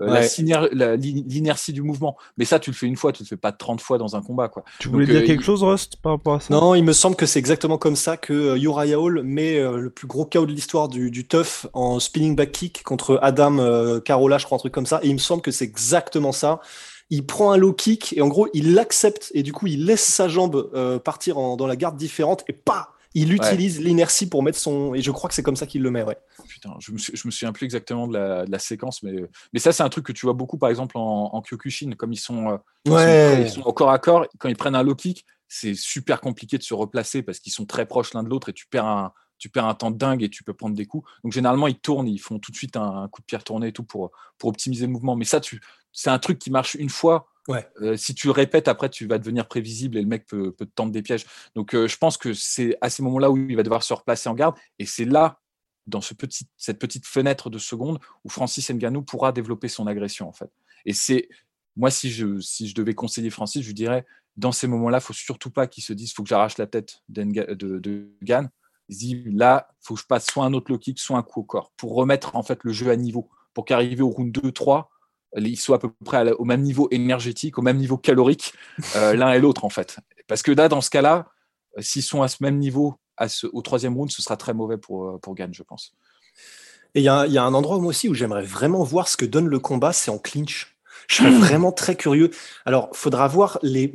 l'inertie du mouvement. Mais ça, tu le fais une fois, tu le fais pas 30 fois dans un combat, quoi. Tu voulais dire quelque chose, Rust, par rapport à ça? Non, il me semble que c'est exactement comme ça que Uriah Hall met le plus gros KO de l'histoire du TUF en spinning back kick contre Adam Carolla, je crois, un truc comme ça. Et il me semble que c'est exactement ça. Il prend un low kick et en gros, il l'accepte et du coup, il laisse sa jambe partir dans la garde différente et il utilise l'inertie pour mettre son... Et je crois que c'est comme ça qu'il le met, ouais. Putain, je me souviens plus exactement de la séquence, mais ça, c'est un truc que tu vois beaucoup, par exemple, en Kyokushin, comme ils sont au corps à corps, quand ils prennent un low kick, c'est super compliqué de se replacer parce qu'ils sont très proches l'un de l'autre et tu perds un temps de dingue et tu peux prendre des coups. Donc, généralement, ils tournent, ils font tout de suite un coup de pierre tourné et tout pour optimiser le mouvement. Mais ça, c'est un truc qui marche une fois. Ouais. Si tu le répètes, après, tu vas devenir prévisible et le mec peut te tendre des pièges. Donc, je pense que c'est à ces moments-là où il va devoir se replacer en garde. Et c'est là, dans cette petite fenêtre de seconde, où Francis Ngannou pourra développer son agression, en fait. Et moi, si je devais conseiller Francis, je lui dirais, dans ces moments-là, il ne faut surtout pas qu'il se dise faut que j'arrache la tête de Gane. Il se dit là, il faut que je passe soit un autre low kick, soit un coup au corps pour remettre en fait le jeu à niveau, pour qu'arriver au round 2-3, ils soient à peu près au même niveau énergétique, au même niveau calorique, l'un et l'autre en fait. Parce que là, dans ce cas-là, s'ils sont à ce même niveau au troisième round, ce sera très mauvais pour Gane, je pense. Et il y a un endroit moi aussi où j'aimerais vraiment voir ce que donne le combat, c'est en clinch. Je serais vraiment très curieux. Alors, faudra voir les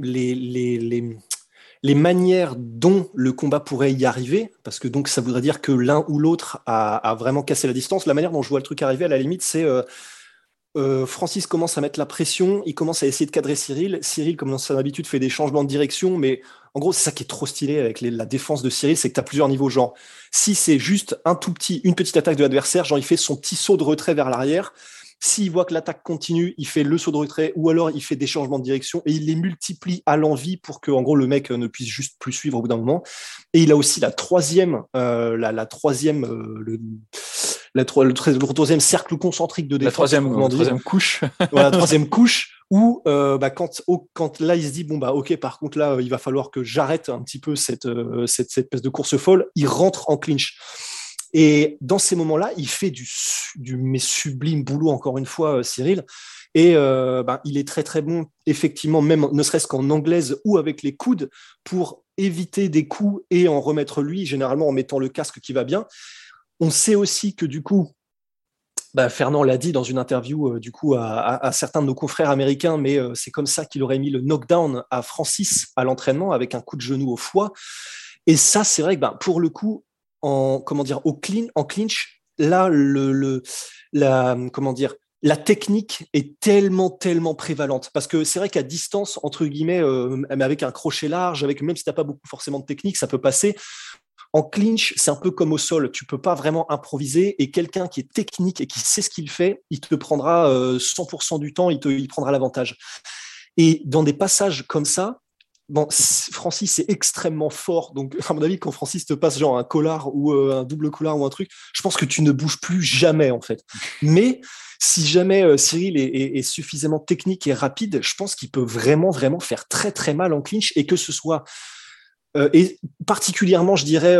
manières dont le combat pourrait y arriver, parce que donc ça voudrait dire que l'un ou l'autre a vraiment cassé la distance. La manière dont je vois le truc arriver, à la limite, c'est Francis commence à mettre la pression, il commence à essayer de cadrer Cyril. Cyril, comme dans son habitude, fait des changements de direction, mais en gros, c'est ça qui est trop stylé avec la défense de Cyril, c'est que tu as plusieurs niveaux. Genre, si c'est juste une petite attaque de l'adversaire, genre il fait son petit saut de retrait vers l'arrière. S'il voit que l'attaque continue, il fait le saut de retrait ou alors il fait des changements de direction et il les multiplie à l'envi pour que, en gros, le mec ne puisse juste plus suivre au bout d'un moment. Et il a aussi le troisième cercle concentrique de défense. La troisième couche. Voilà, la troisième couche où quand là il se dit bon bah ok, par contre là il va falloir que j'arrête un petit peu cette espèce de course folle, il rentre en clinch. Et dans ces moments-là, il fait du sublime boulot, encore une fois, Cyril. Et il est très, très bon, effectivement, même ne serait-ce qu'en anglaise ou avec les coudes, pour éviter des coups et en remettre lui, généralement en mettant le casque qui va bien. On sait aussi que du coup, Fernand l'a dit dans une interview à certains de nos confrères américains, mais c'est comme ça qu'il aurait mis le knockdown à Francis à l'entraînement avec un coup de genou au foie. Et ça, c'est vrai que pour le coup, en clinch, là, la technique est tellement prévalente. Parce que c'est vrai qu'à distance, entre guillemets, mais avec un crochet large, même si tu n'as pas beaucoup forcément de technique, ça peut passer. En clinch, c'est un peu comme au sol. Tu peux pas vraiment improviser et quelqu'un qui est technique et qui sait ce qu'il fait, il te prendra 100% du temps, il prendra l'avantage. Et dans des passages comme ça, Francis est extrêmement fort. Donc, à mon avis, quand Francis te passe genre un collard ou un double collard ou un truc, je pense que tu ne bouges plus jamais, en fait. Mais si jamais Cyril est suffisamment technique et rapide, je pense qu'il peut vraiment faire très, très mal en clinch et que ce soit... et particulièrement, je dirais,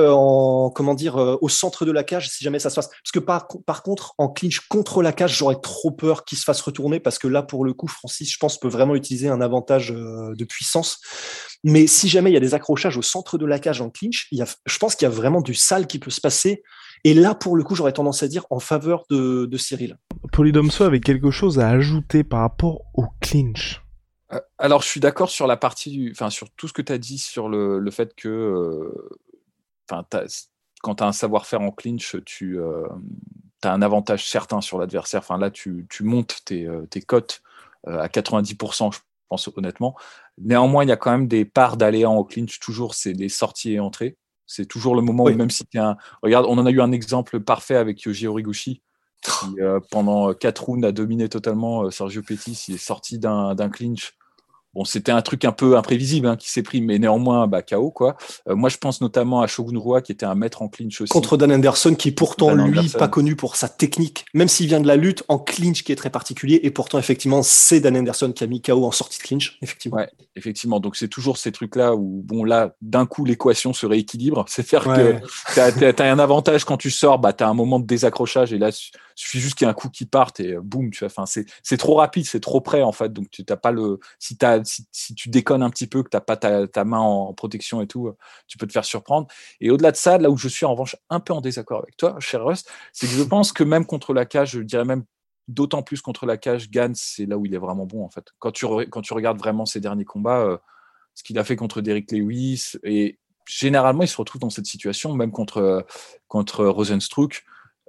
au centre de la cage, si jamais ça se passe. Parce que par contre, en clinch contre la cage, j'aurais trop peur qu'il se fasse retourner parce que là, pour le coup, Francis, je pense, peut vraiment utiliser un avantage de puissance. Mais si jamais il y a des accrochages au centre de la cage en clinch, je pense qu'il y a vraiment du sale qui peut se passer. Et là, pour le coup, j'aurais tendance à dire en faveur de Cyril. Polydomso avait quelque chose à ajouter par rapport au clinch. Alors, je suis d'accord sur la partie sur tout ce que tu as dit sur le fait que quand tu as un savoir-faire en clinch, tu as un avantage certain sur l'adversaire. Enfin, là, tu montes tes cotes à 90%, je pense, honnêtement. Néanmoins, il y a quand même des parts d'aléas en clinch. Toujours, c'est les sorties et entrées. C'est toujours le moment où, même si tu es Regarde, on en a eu un exemple parfait avec Yoji Horiguchi, qui, pendant 4 rounds, a dominé totalement Sergio Pettis. Il est sorti d'un clinch. Bon, c'était un truc un peu imprévisible qui s'est pris, mais néanmoins, KO, quoi. Moi, je pense notamment à Shogun Rua, qui était un maître en clinch aussi. Contre Dan Anderson, qui est pourtant, pas connu pour sa technique, même s'il vient de la lutte, en clinch qui est très particulier, et pourtant, effectivement, c'est Dan Anderson qui a mis KO en sortie de clinch, effectivement. Ouais, effectivement. Donc, c'est toujours ces trucs-là où, là, d'un coup, l'équation se rééquilibre. C'est-à-dire que t'as un avantage quand tu sors, t'as un moment de désaccrochage, et là, il suffit juste qu'il y ait un coup qui parte, et boum, tu vois. Enfin, c'est trop rapide, c'est trop près, en fait. Donc, tu n'as pas le... Si tu déconnes un petit peu, que tu n'as pas ta main en protection et tout, tu peux te faire surprendre. Et au-delà de ça, là où je suis en revanche un peu en désaccord avec toi, cher Russ, c'est que je pense que même contre la cage, je dirais même d'autant plus contre la cage, Gane, c'est là où il est vraiment bon, en fait. Quand tu regardes vraiment ses derniers combats, ce qu'il a fait contre Derrick Lewis, et généralement, il se retrouve dans cette situation, même contre Rosenstruck.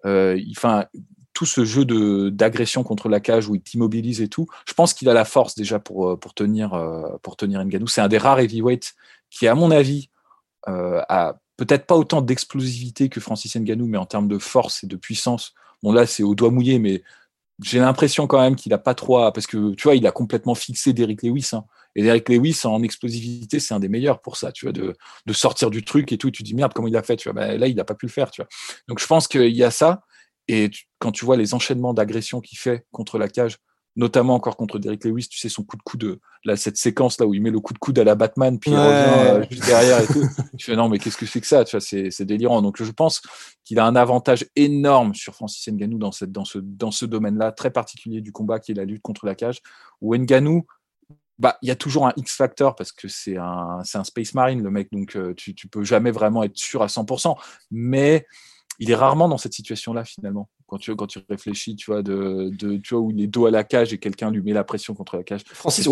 Tout ce jeu d'agression contre la cage où il t'immobilise et tout, je pense qu'il a la force déjà pour tenir Ngannou. C'est un des rares heavyweights qui, à mon avis, a peut-être pas autant d'explosivité que Francis Ngannou, mais en termes de force et de puissance. Bon, là, c'est au doigt mouillé, mais j'ai l'impression quand même qu'il a pas trop parce que, tu vois, il a complètement fixé Derrick Lewis. Et Derrick Lewis, en explosivité, c'est un des meilleurs pour ça, tu vois, de sortir du truc et tout. Et tu te dis, merde, comment il a fait, tu vois. Là, il n'a pas pu le faire, tu vois. Donc, je pense qu'il y a ça. Et quand tu vois les enchaînements d'agressions qu'il fait contre la cage, notamment encore contre Derrick Lewis, tu sais, son coup de coude, là, cette séquence là où il met le coup de coude à la Batman, puis il revient juste derrière et tout. Tu fais non, mais qu'est-ce que c'est que ça? Tu vois, c'est délirant. Donc je pense qu'il a un avantage énorme sur Francis Ngannou dans ce domaine-là, très particulier du combat, qui est la lutte contre la cage, où Ngannou, il y a toujours un X-factor parce que c'est un Space Marine, le mec, donc tu peux jamais vraiment être sûr à 100%, mais il est rarement dans cette situation-là, finalement. Quand tu réfléchis, tu vois, tu vois, où il est dos à la cage et quelqu'un lui met la pression contre la cage. Francis,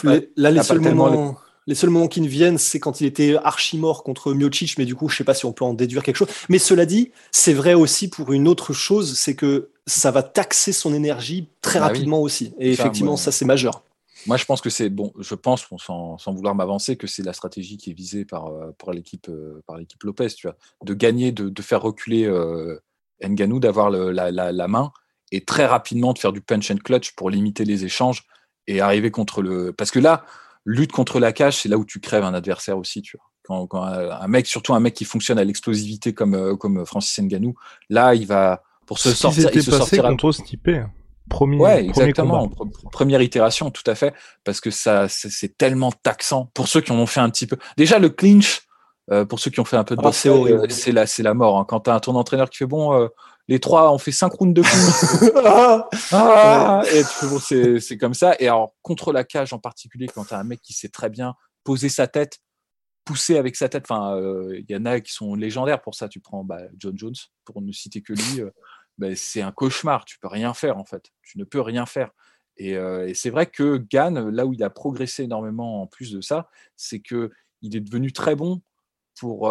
les seuls moments qui ne viennent, c'est quand il était archi mort contre Miocic, mais du coup, je sais pas si on peut en déduire quelque chose. Mais cela dit, c'est vrai aussi pour une autre chose, c'est que ça va taxer son énergie très rapidement aussi. Et effectivement, ça, c'est majeur. Moi, je pense que c'est bon. Je pense, sans vouloir m'avancer, que c'est la stratégie qui est visée par l'équipe Lopez, tu vois, de gagner, de faire reculer Ngannou, d'avoir la main et très rapidement de faire du punch and clutch pour limiter les échanges et arriver parce que là, lutte contre la cage, c'est là où tu crèves un adversaire aussi, tu vois. Quand un mec, surtout un mec qui fonctionne à l'explosivité comme Francis Ngannou, là, il va pour se sortir. Il se sortira contre Stipe. Exactement. Première itération, tout à fait, parce que c'est tellement taxant pour ceux qui en ont fait un petit peu. Déjà, le clinch, pour ceux qui ont fait un peu de boxe, c'est la mort. Hein. Quand tu as ton entraîneur qui fait les trois, on fait 5 rounds de clinch. Et tu fais, c'est comme ça. Et alors, contre la cage en particulier, quand tu as un mec qui sait très bien poser sa tête, pousser avec sa tête, il y en a qui sont légendaires pour ça. Tu prends John Jones, pour ne citer que lui. C'est un cauchemar, tu peux rien faire en fait, tu ne peux rien faire. Et c'est vrai que Gane, là où il a progressé énormément en plus de ça, c'est qu'il est devenu très bon pour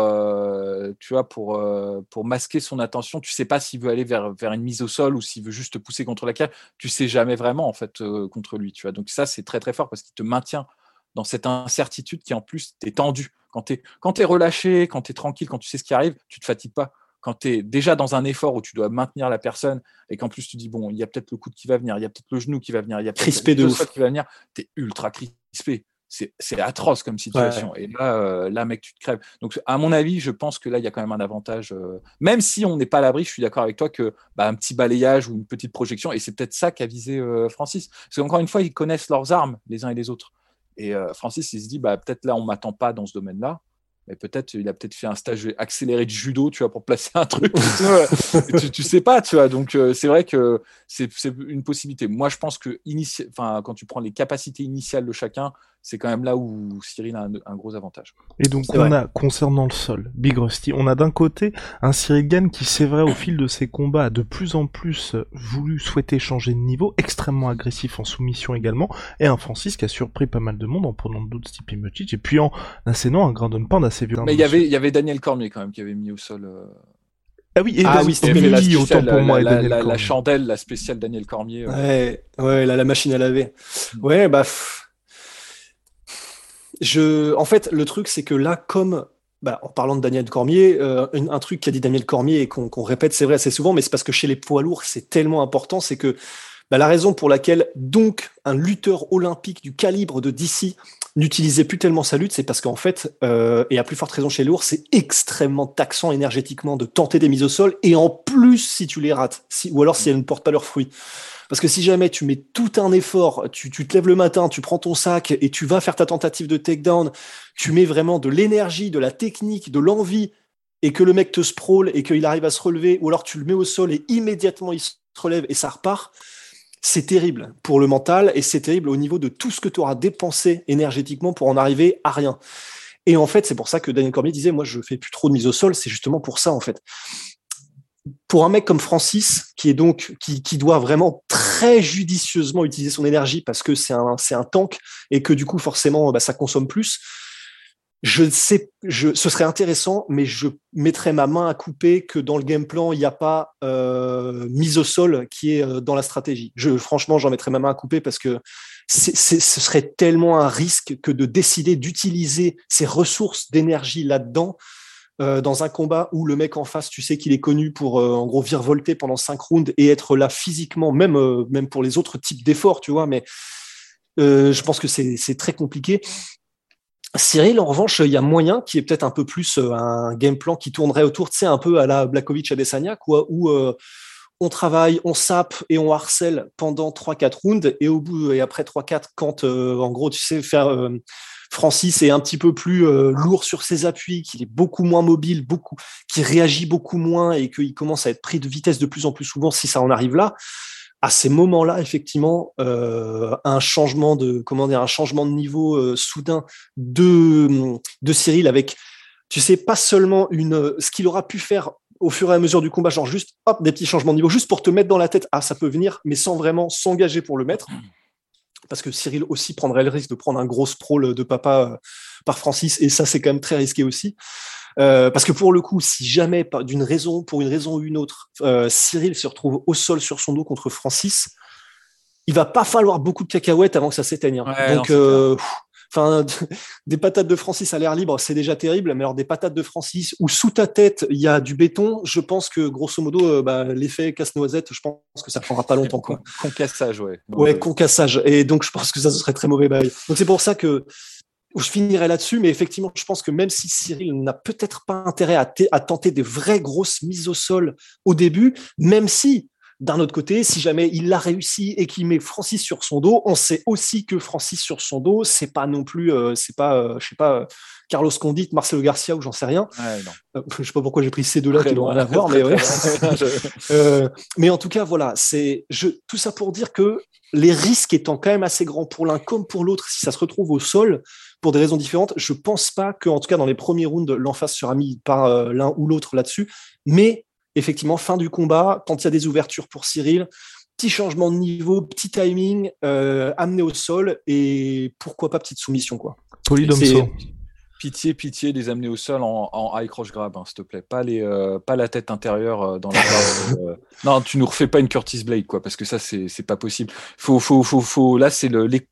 masquer son attention. Tu sais pas s'il veut aller vers une mise au sol ou s'il veut juste te pousser contre la cage. Tu sais jamais vraiment en fait contre lui. Tu vois. Donc ça c'est très très fort parce qu'il te maintient dans cette incertitude qui en plus t'es tendu. Quand t'es relâché, quand t'es tranquille, quand tu sais ce qui arrive, tu te fatigues pas. Quand tu es déjà dans un effort où tu dois maintenir la personne et qu'en plus tu dis, bon, il y a peut-être le coude qui va venir, il y a peut-être le genou qui va venir, il y a peut-être le sol qui va venir, tu es ultra crispé. C'est atroce comme situation. Ouais. Et là, mec, tu te crèves. Donc, à mon avis, je pense que là, il y a quand même un avantage. Même si on n'est pas à l'abri, je suis d'accord avec toi que un petit balayage ou une petite projection, et c'est peut-être ça qu'a visé Francis. Parce qu'encore une fois, ils connaissent leurs armes, les uns et les autres. Et Francis, il se dit, peut-être là, on ne m'attend pas dans ce domaine-là. Mais peut-être il a fait un stage accéléré de judo, tu vois, pour placer un truc. tu sais pas, tu vois. Donc c'est vrai que c'est une possibilité. Moi, je pense que quand tu prends les capacités initiales de chacun, c'est quand même là où Cyril a un gros avantage. Et donc concernant le sol, Big Rusty, on a d'un côté un Cyril Gane qui, c'est vrai, au fil de ses combats, a de plus en plus souhaité changer de niveau, extrêmement agressif en soumission également, et un Francis qui a surpris pas mal de monde en prenant d'autres Stipe Miocic, et puis en assénant un Ground and Pound assez violent. Mais il y avait Daniel Cormier quand même qui avait mis au sol. Ah oui, c'était autant pour moi. La chandelle, la spéciale Daniel Cormier. Ouais, la machine à laver. Ouais, en fait, le truc, c'est que là, comme en parlant de Daniel Cormier, un truc qu'a dit Daniel Cormier et qu'on répète, c'est vrai assez souvent, mais c'est parce que chez les poids lourds, c'est tellement important, c'est que la raison pour laquelle donc un lutteur olympique du calibre de DC n'utilisait plus tellement sa lutte, c'est parce qu'en fait, et à plus forte raison chez les lourds, c'est extrêmement taxant énergétiquement de tenter des mises au sol, et en plus si tu les rates, ou alors si elles ne portent pas leurs fruits. Parce que si jamais tu mets tout un effort, tu te lèves le matin, tu prends ton sac et tu vas faire ta tentative de takedown, tu mets vraiment de l'énergie, de la technique, de l'envie, et que le mec te sprawl et qu'il arrive à se relever, ou alors tu le mets au sol et immédiatement il se relève et ça repart, c'est terrible pour le mental et c'est terrible au niveau de tout ce que tu auras dépensé énergétiquement pour en arriver à rien. Et en fait, c'est pour ça que Daniel Cormier disait, moi je fais plus trop de mise au sol, c'est justement pour ça en fait. Pour un mec comme Francis, qui doit vraiment très judicieusement utiliser son énergie parce que c'est un tank et que du coup forcément ça consomme plus, ce serait intéressant, mais je mettrais ma main à couper que dans le game plan il n'y a pas mise au sol qui est dans la stratégie. Franchement, j'en mettrais ma main à couper parce que ce serait tellement un risque que de décider d'utiliser ses ressources d'énergie là-dedans. Dans un combat où le mec en face, tu sais qu'il est connu pour en gros virevolter pendant 5 rounds et être là physiquement, même pour les autres types d'efforts, tu vois, mais je pense que c'est très compliqué. Cyril, en revanche, il y a moyen qui est peut-être un peu plus un game plan qui tournerait autour, tu sais, un peu à la Blachowicz Adesanya, quoi, où on travaille, on sape et on harcèle pendant 3-4 rounds, et au bout et après 3-4, quand en gros tu sais faire Francis est un petit peu plus lourd sur ses appuis, qu'il est beaucoup moins mobile, qui réagit beaucoup moins et qu'il commence à être pris de vitesse de plus en plus souvent, si ça en arrive là, à ces moments-là, effectivement, un changement de niveau soudain de Cyril, avec, tu sais, pas seulement ce qu'il aura pu faire au fur et à mesure du combat, genre juste hop, des petits changements de niveau, juste pour te mettre dans la tête, ça peut venir, mais sans vraiment s'engager pour le mettre. Parce que Cyril aussi prendrait le risque de prendre un gros sprawl de papa par Francis, et ça, c'est quand même très risqué aussi. Parce que pour le coup, si jamais, pour une raison ou une autre, Cyril se retrouve au sol sur son dos contre Francis, il va pas falloir beaucoup de cacahuètes avant que ça s'éteigne. Ouais, donc, des patates de Francis à l'air libre, c'est déjà terrible, mais alors des patates de Francis où sous ta tête, il y a du béton, je pense que grosso modo, l'effet casse-noisette, je pense que ça prendra pas longtemps. Concassage, ouais. Concassage. Et donc, je pense que ça serait très mauvais bail. Donc, c'est pour ça que je finirai là-dessus, mais effectivement, je pense que même si Cyril n'a peut-être pas intérêt à tenter des vraies grosses mises au sol au début, même si, d'un autre côté, si jamais il l'a réussi et qu'il met Francis sur son dos, on sait aussi que Francis sur son dos, c'est pas non plus, je sais pas, Carlos Condit, Marcelo Garcia ou j'en sais rien. Ouais, non. Je sais pas pourquoi j'ai pris ces deux-là qui n'ont rien à voir, mais ouais. Mais en tout cas, voilà, tout ça pour dire que les risques étant quand même assez grands pour l'un comme pour l'autre, si ça se retrouve au sol, pour des raisons différentes, je pense pas que, en tout cas dans les premiers rounds, l'emphase sera mis par l'un ou l'autre là-dessus, mais effectivement, fin du combat, quand il y a des ouvertures pour Cyril, petit changement de niveau, petit timing, amené au sol, et pourquoi pas petite soumission, quoi. Polydomso. Pitié, les amener au sol en high cross grab, s'il te plaît. Pas la tête intérieure dans la barre. Non, tu nous refais pas une Curtis Blade, quoi, parce que ça, c'est pas possible. Là, c'est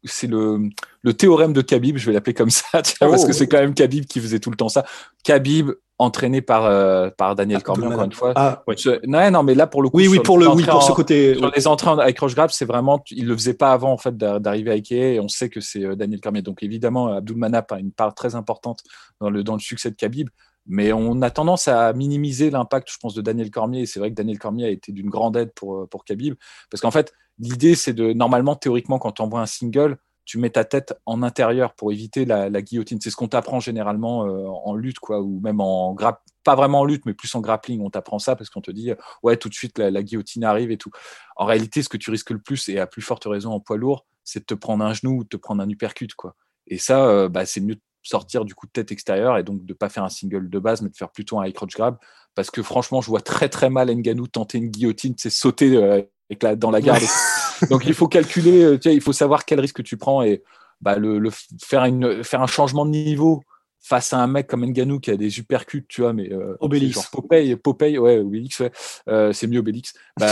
le théorème de Khabib, je vais l'appeler comme ça, parce que c'est quand même Khabib qui faisait tout le temps ça. Khabib, entraîné par Daniel Cormier, encore une fois. Ouais. Non, mais là, pour le coup, pour ce côté. Sur les entrées en high cross grab, c'est vraiment, il le faisait pas avant, en fait, d'arriver à Ikea, et on sait que c'est Daniel Cormier. Donc, évidemment, Abdulmanap a une part très importante dans le succès de Khabib, mais on a tendance à minimiser l'impact, je pense, de Daniel Cormier, et c'est vrai que Daniel Cormier a été d'une grande aide pour Khabib, parce qu'en fait, l'idée, c'est normalement, théoriquement, quand tu envoies un single, tu mets ta tête en intérieur pour éviter la guillotine. C'est ce qu'on t'apprend généralement en lutte, quoi, ou même pas vraiment en lutte, mais plus en grappling. On t'apprend ça parce qu'on te dit, ouais, tout de suite, la guillotine arrive et tout. En réalité, ce que tu risques le plus, et à plus forte raison en poids lourd, c'est de te prendre un genou ou de te prendre un uppercut, quoi. Et ça, c'est mieux de sortir du coup de tête extérieur et donc de pas faire un single de base, mais de faire plutôt un high crotch grab. Parce que franchement, je vois très très mal Ngannou tenter une guillotine, c'est sauter dans la garde. Donc il faut calculer, il faut savoir quel risque tu prends et faire un changement de niveau face à un mec comme Ngannou qui a des uppercuts, tu vois, mais Obélix. Genre Popeye, ouais, Obélix, ouais, c'est mieux Obélix.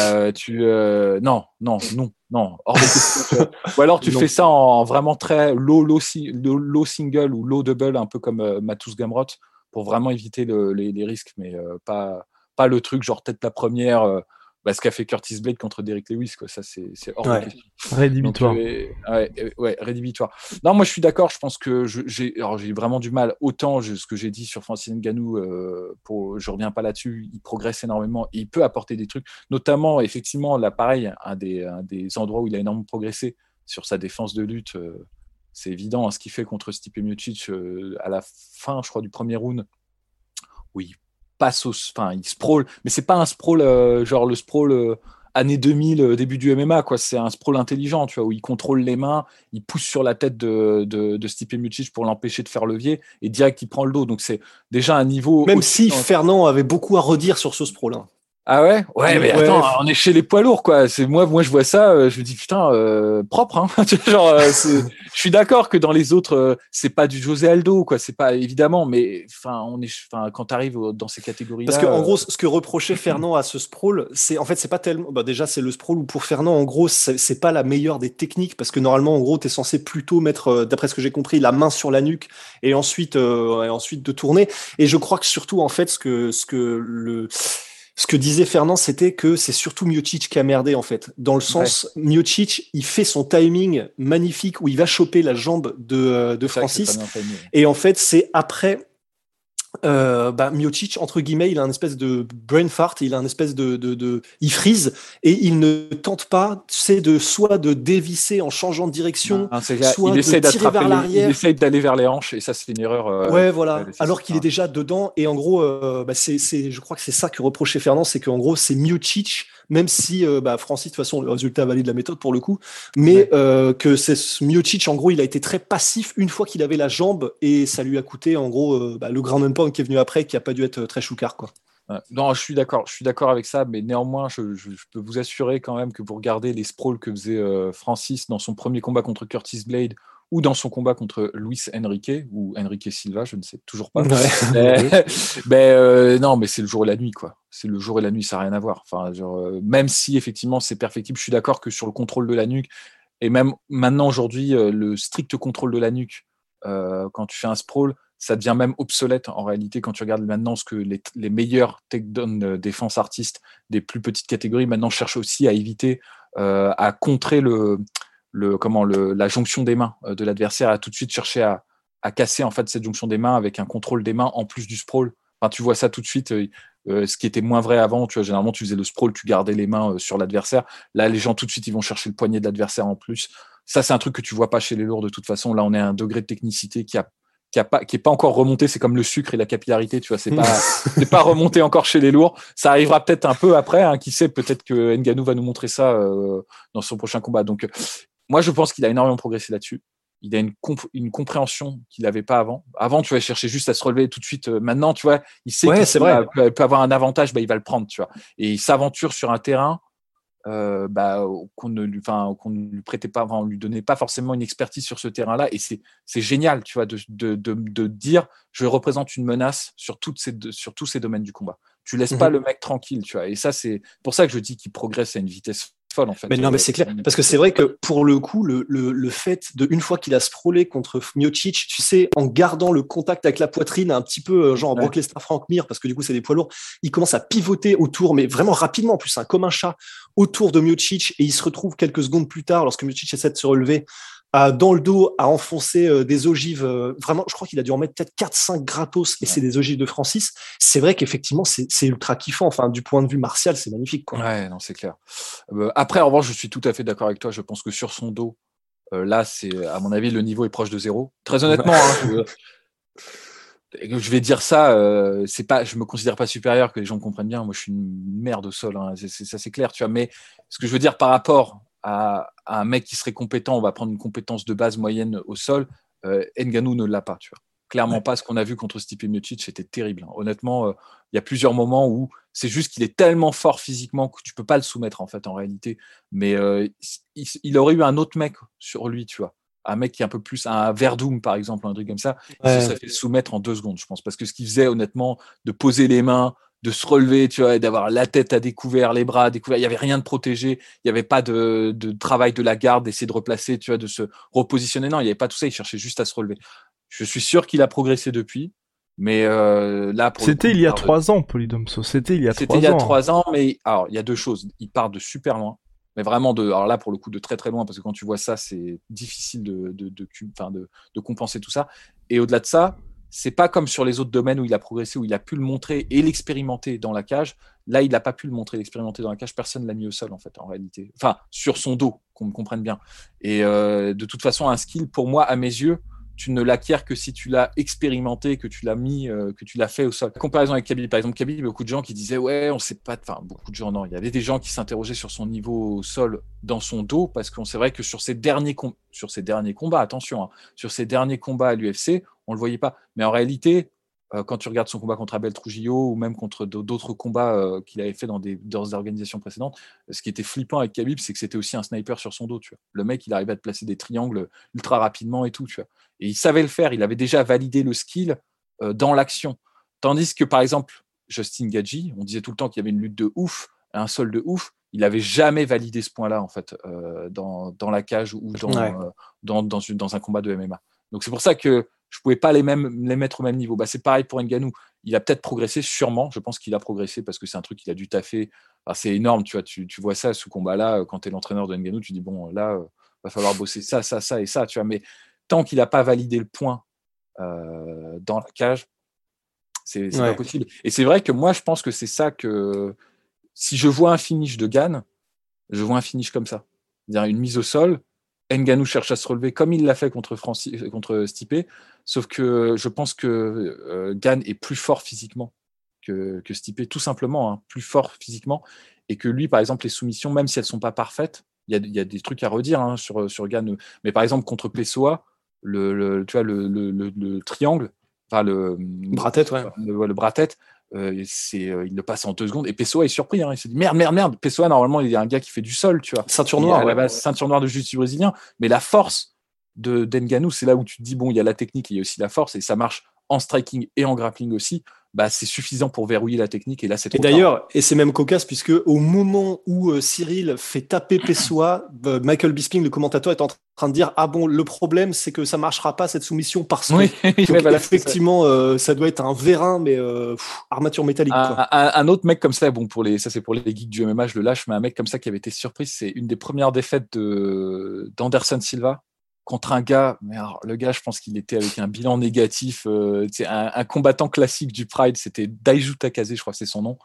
Non, hors de question. Ou alors tu fais ça en vraiment très low single ou low double, un peu comme Mateusz Gamrot, pour vraiment éviter les risques, mais pas le truc genre tête la première. Ce qu'a fait Curtis Blade contre Derrick Lewis, quoi. Ça, c'est hors de question. Rédhibitoire. Rédhibitoire. Non, moi, je suis d'accord. Je pense que j'ai vraiment du mal. Autant ce que j'ai dit sur Francis Ngannou, je reviens pas là-dessus. Il progresse énormément et il peut apporter des trucs. Notamment, effectivement, là, pareil, un des endroits où il a énormément progressé sur sa défense de lutte. C'est évident, ce qu'il fait contre Stipe Miocic à la fin, je crois, du premier round. Oui. Il sprawl, mais c'est pas un sprawl genre le sprawl année 2000, début du MMA, quoi. C'est un sprawl intelligent, tu vois, où il contrôle les mains, il pousse sur la tête de Stipe Miocic pour l'empêcher de faire levier et direct il prend le dos. Donc c'est déjà un niveau. Même si Fernand avait beaucoup à redire sur ce sprawl. Ah ouais, mais attends, on est chez les poids lourds, quoi. C'est moi je vois ça, je me dis putain, propre, hein. Genre, je suis d'accord que dans les autres, c'est pas du José Aldo, quoi. C'est pas évidemment, mais quand t'arrives dans ces catégories-là. Parce que en gros, ce que reprochait Fernand à ce sprawl, c'est pas tellement. Déjà, c'est le sprawl où pour Fernand, en gros, c'est pas la meilleure des techniques, parce que normalement, en gros, t'es censé plutôt mettre, d'après ce que j'ai compris, la main sur la nuque et ensuite de tourner. Et je crois que surtout, en fait, ce que disait Fernand, c'était que c'est surtout Miocic qui a merdé, en fait. Dans le sens, Miocic, il fait son timing magnifique où il va choper la jambe de Francis. Et en fait, c'est après Miocic, entre guillemets, il a un espèce de brain fart, il a un espèce il freeze et il ne tente pas, tu sais, soit de dévisser en changeant de direction, soit il essaie de tirer vers l'arrière. Il essaie d'aller vers les hanches et ça, c'est une erreur. Ouais, voilà. Alors qu'il est déjà dedans et en gros, je crois que c'est ça que reprochait Fernand, c'est qu'en gros, c'est Miocic, même si Francis, de toute façon, le résultat valide la méthode pour le coup, mais que c'est Miocic, en gros, il a été très passif une fois qu'il avait la jambe et ça lui a coûté, en gros, le ground and pound qui est venu après, qui a pas dû être très choucard, quoi. Non, je suis d'accord avec ça, mais néanmoins, je peux vous assurer quand même que vous regardez les sprawls que faisait Francis dans son premier combat contre Curtis Blade ou dans son combat contre Luis Enrique ou Enrique Silva, je ne sais toujours pas. Non, mais c'est le jour et la nuit, quoi. C'est le jour et la nuit, ça n'a rien à voir. Enfin, même si effectivement c'est perfectible, je suis d'accord que sur le contrôle de la nuque, et même maintenant aujourd'hui, le strict contrôle de la nuque, quand tu fais un sprawl, ça devient même obsolète en réalité quand tu regardes maintenant ce que les meilleurs takedown défense artistes des plus petites catégories maintenant cherchent aussi à éviter, à contrer la jonction des mains de l'adversaire, à tout de suite chercher à casser en fait cette jonction des mains avec un contrôle des mains en plus du sprawl. Enfin, tu vois ça tout de suite, ce qui était moins vrai avant. Tu vois, généralement, tu faisais le sprawl, tu gardais les mains sur l'adversaire. Là, les gens tout de suite, ils vont chercher le poignet de l'adversaire en plus. Ça, c'est un truc que tu vois pas chez les lourds de toute façon. Là, on est à un degré de technicité qui est pas encore remonté. C'est comme le sucre et la capillarité, tu vois. C'est pas remonté encore chez les lourds. Ça arrivera peut-être un peu après. Hein, qui sait, peut-être que Ngannou va nous montrer ça dans son prochain combat. Donc, moi, je pense qu'il a énormément progressé là-dessus. Il a une compréhension qu'il n'avait pas avant. Avant, tu vas chercher juste à se relever tout de suite. Maintenant, tu vois, il sait qu'il peut avoir un avantage, il va le prendre, tu vois. Et il s'aventure sur un terrain qu'on ne lui prêtait pas, on lui donnait pas forcément une expertise sur ce terrain-là. Et c'est génial, tu vois, de dire, je représente une menace sur tous ces domaines du combat. Tu laisses pas le mec tranquille, tu vois. Et ça, c'est pour ça que je dis qu'il progresse à une vitesse folle, en fait. Mais non, mais c'est clair. Parce que c'est vrai que pour le coup, le fait une fois qu'il a sprawlé contre Miocic, tu sais, en gardant le contact avec la poitrine, un petit peu genre Brock Lesnar, Frank Mir, parce que du coup, c'est des poids lourds, il commence à pivoter autour, mais vraiment rapidement, en plus, comme un chat, autour de Miocic, et il se retrouve quelques secondes plus tard, lorsque Miocic essaie de se relever, dans le dos, à enfoncer des ogives. Vraiment, je crois qu'il a dû en mettre peut-être 4-5 gratos, et c'est des ogives de Francis. C'est vrai qu'effectivement, c'est ultra kiffant. Enfin, du point de vue martial, c'est magnifique, quoi. Ouais, non, c'est clair. Après, en revanche, je suis tout à fait d'accord avec toi. Je pense que sur son dos, là, à mon avis, le niveau est proche de zéro. Très honnêtement, je vais dire ça, je me considère pas supérieur, que les gens comprennent bien. Moi, je suis une merde au sol, hein, ça c'est clair, tu vois. Mais ce que je veux dire par rapport à un mec qui serait compétent, on va prendre une compétence de base moyenne au sol, Ngannou ne l'a pas, tu vois. Clairement pas. Ce qu'on a vu contre Stipe Miocic, c'était terrible. Hein. Honnêtement, il y a plusieurs moments où c'est juste qu'il est tellement fort physiquement que tu peux pas le soumettre en fait en réalité. Mais il aurait eu un autre mec sur lui, tu vois. Un mec qui est un peu plus, un Verdum par exemple, un truc comme ça, il se serait fait soumettre en 2 secondes, je pense. Parce que ce qu'il faisait honnêtement, de poser les mains, de se relever, tu vois, et d'avoir la tête à découvert, les bras à découvert, il n'y avait rien de protégé, il n'y avait pas de travail de la garde, d'essayer de replacer, tu vois, de se repositionner. Non, il n'y avait pas tout ça, il cherchait juste à se relever. Je suis sûr qu'il a progressé depuis, mais là... C'était il y a 3 ans, Polydomso, c'était il y a 3 ans. C'était il y a 3 ans, mais alors, il y a 2 choses. Il part de super loin, mais vraiment alors là, pour le coup, de très très loin, parce que quand tu vois ça, c'est difficile de compenser tout ça. Et au-delà de ça, c'est pas comme sur les autres domaines où il a progressé, où il a pu le montrer et l'expérimenter dans la cage. Là, il n'a pas pu le montrer, l'expérimenter dans la cage. Personne ne l'a mis au sol, en fait, en réalité. Enfin, sur son dos, qu'on me comprenne bien. Et de toute façon, un skill, pour moi, à mes yeux, tu ne l'acquiers que si tu l'as expérimenté, que tu l'as mis, que tu l'as fait au sol. Comparaison avec Khabib, par exemple, Khabib, beaucoup de gens qui disaient ouais, on sait pas, enfin beaucoup de gens non, il y avait des gens qui s'interrogeaient sur son niveau au sol dans son dos parce qu'on c'est vrai que sur ses derniers combats, attention, hein, sur ses derniers combats à l'UFC, on le voyait pas. Mais en réalité, quand tu regardes son combat contre Abel Trujillo ou même contre d'autres combats qu'il avait fait dans des organisations précédentes, ce qui était flippant avec Khabib, c'est que c'était aussi un sniper sur son dos. Tu vois. Le mec, il arrivait à te placer des triangles ultra rapidement et tout. Tu vois. Et il savait le faire. Il avait déjà validé le skill dans l'action. Tandis que, par exemple, Justin Gaethje, on disait tout le temps qu'il y avait une lutte de ouf, un sol de ouf. Il n'avait jamais validé ce point-là, en fait, dans la cage ou dans un combat de MMA. Donc, c'est pour ça que je ne pouvais pas les mettre au même niveau. C'est pareil pour Ngannou. Il a peut-être progressé, sûrement. Je pense qu'il a progressé parce que c'est un truc qu'il a dû taffer. Alors, c'est énorme, tu vois. Tu vois ça, ce combat-là, quand tu es l'entraîneur de Ngannou, tu dis, bon, là, va falloir bosser ça et ça, tu vois. Mais tant qu'il n'a pas validé le point dans la cage, C'est pas possible. Et c'est vrai que moi, je pense que c'est ça que si je vois un finish de Gane, je vois un finish comme ça. C'est-à-dire une mise au sol, Ngannou cherche à se relever comme il l'a fait contre Stipe, sauf que je pense que Gane est plus fort physiquement que Stipe, tout simplement, hein, plus fort physiquement, et que lui, par exemple, les soumissions, même si elles ne sont pas parfaites, il y a des trucs à redire hein, sur Gane, mais par exemple, contre Pessoa, le triangle, enfin le bras-tête, le bras-tête, il le passe en 2 secondes, et Pessoa est surpris, hein, il se dit merde, Pessoa, normalement, il y a un gars qui fait du sol, tu vois. Ceinture noire. À la base, ceinture noire de jiu-jitsu brésilien, mais la force de Ngannou, c'est là où tu te dis, bon, il y a la technique, il y a aussi la force, et ça marche en striking et en grappling aussi, bah, c'est suffisant pour verrouiller la technique, et là, c'est trop tard. Et d'ailleurs, et c'est même cocasse, puisque au moment où Cyril fait taper Pessoa, Michael Bisping, le commentateur, est en train de dire « Ah bon, le problème, c'est que ça marchera pas, cette soumission, parce que... Oui, voilà, effectivement, ça doit être un vérin, mais armature métallique. » Un autre mec comme ça, bon, ça c'est pour les geeks du MMA, je le lâche, mais un mec comme ça qui avait été surpris, c'est une des premières défaites d'Anderson Silva, contre un gars, mais alors, le gars, je pense qu'il était avec un bilan négatif. Un combattant classique du Pride, c'était Daiju Takase, je crois que c'est son nom.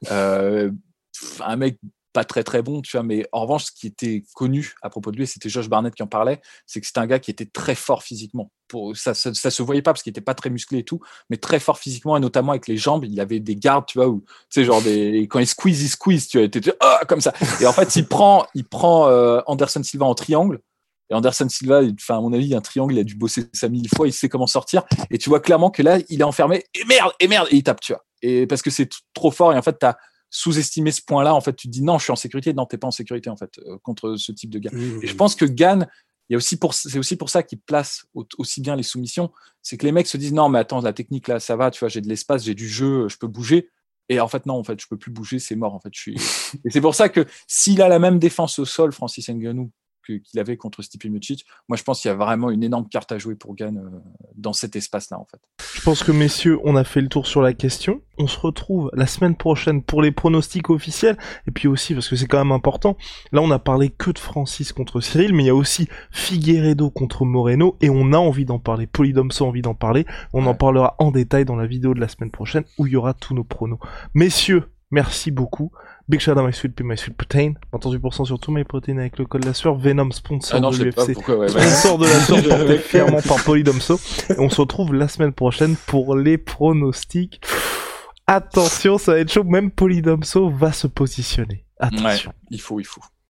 Un mec pas très très bon, tu vois, mais en revanche, ce qui était connu à propos de lui, c'était Josh Barnett qui en parlait, c'est que c'était un gars qui était très fort physiquement. Ça se voyait pas parce qu'il était pas très musclé et tout, mais très fort physiquement, et notamment avec les jambes, il avait des gardes, tu vois, où, tu sais, genre quand il squeeze, tu vois, était comme ça. Et en fait, il prend Anderson Silva en triangle. Et Anderson Silva, à mon avis, un triangle, il a dû bosser ça 1000 fois, il sait comment sortir. Et tu vois clairement que là, il est enfermé. Et merde, et il tape, tu vois. Et parce que c'est trop fort. Et en fait, tu as sous-estimé ce point-là. En fait, tu te dis non, je suis en sécurité. Non, t'es pas en sécurité, en fait, contre ce type de gars. Et je pense que Gane, c'est aussi pour ça qu'il place aussi bien les soumissions. C'est que les mecs se disent non, mais attends, la technique là, ça va, tu vois, j'ai de l'espace, j'ai du jeu, je peux bouger. Et en fait, non, en fait, je peux plus bouger, c'est mort. En fait, Et c'est pour ça que s'il a la même défense au sol, Francis Ngannou, qu'il avait contre Stipe Miocic, moi je pense qu'il y a vraiment une énorme carte à jouer pour Gane dans cet espace-là en fait. Je pense que messieurs, on a fait le tour sur la question. On se retrouve la semaine prochaine pour les pronostics officiels, et puis aussi, parce que c'est quand même important, là on a parlé que de Francis contre Cyril, mais il y a aussi Figueiredo contre Moreno, et on a envie d'en parler, Polydomso a envie d'en parler, on en parlera en détail dans la vidéo de la semaine prochaine, où il y aura tous nos pronos. Messieurs, merci beaucoup. Big shout out my sweet pea, my sweet protein. 28% sur tout my protein avec le code la sueur. Venom, sponsor de l'UFC. Sponsor de la sueur, porté fièrement par Polydomso. Et on se retrouve la semaine prochaine pour les pronostics. Attention, ça va être chaud. Même Polydomso va se positionner. Attention. Ouais, il faut.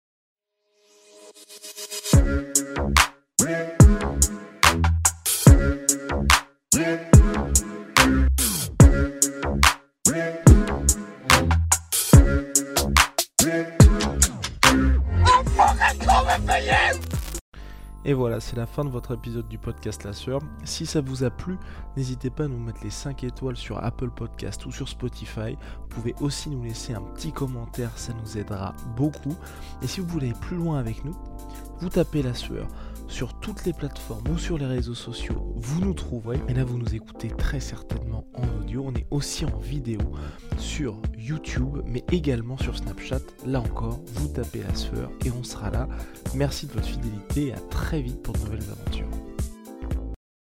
Et voilà, c'est la fin de votre épisode du podcast La Sueur. Si ça vous a plu, n'hésitez pas à nous mettre les 5 étoiles sur Apple Podcast ou sur Spotify. Vous pouvez aussi nous laisser un petit commentaire, ça nous aidera beaucoup. Et si vous voulez aller plus loin avec nous, vous tapez La Sueur sur toutes les plateformes ou sur les réseaux sociaux, vous nous trouverez. Et là, vous nous écoutez très certainement en audio. On est aussi en vidéo sur YouTube, mais également sur Snapchat. Là encore, vous tapez La Sueur et on sera là. Merci de votre fidélité et à très vite pour de nouvelles aventures.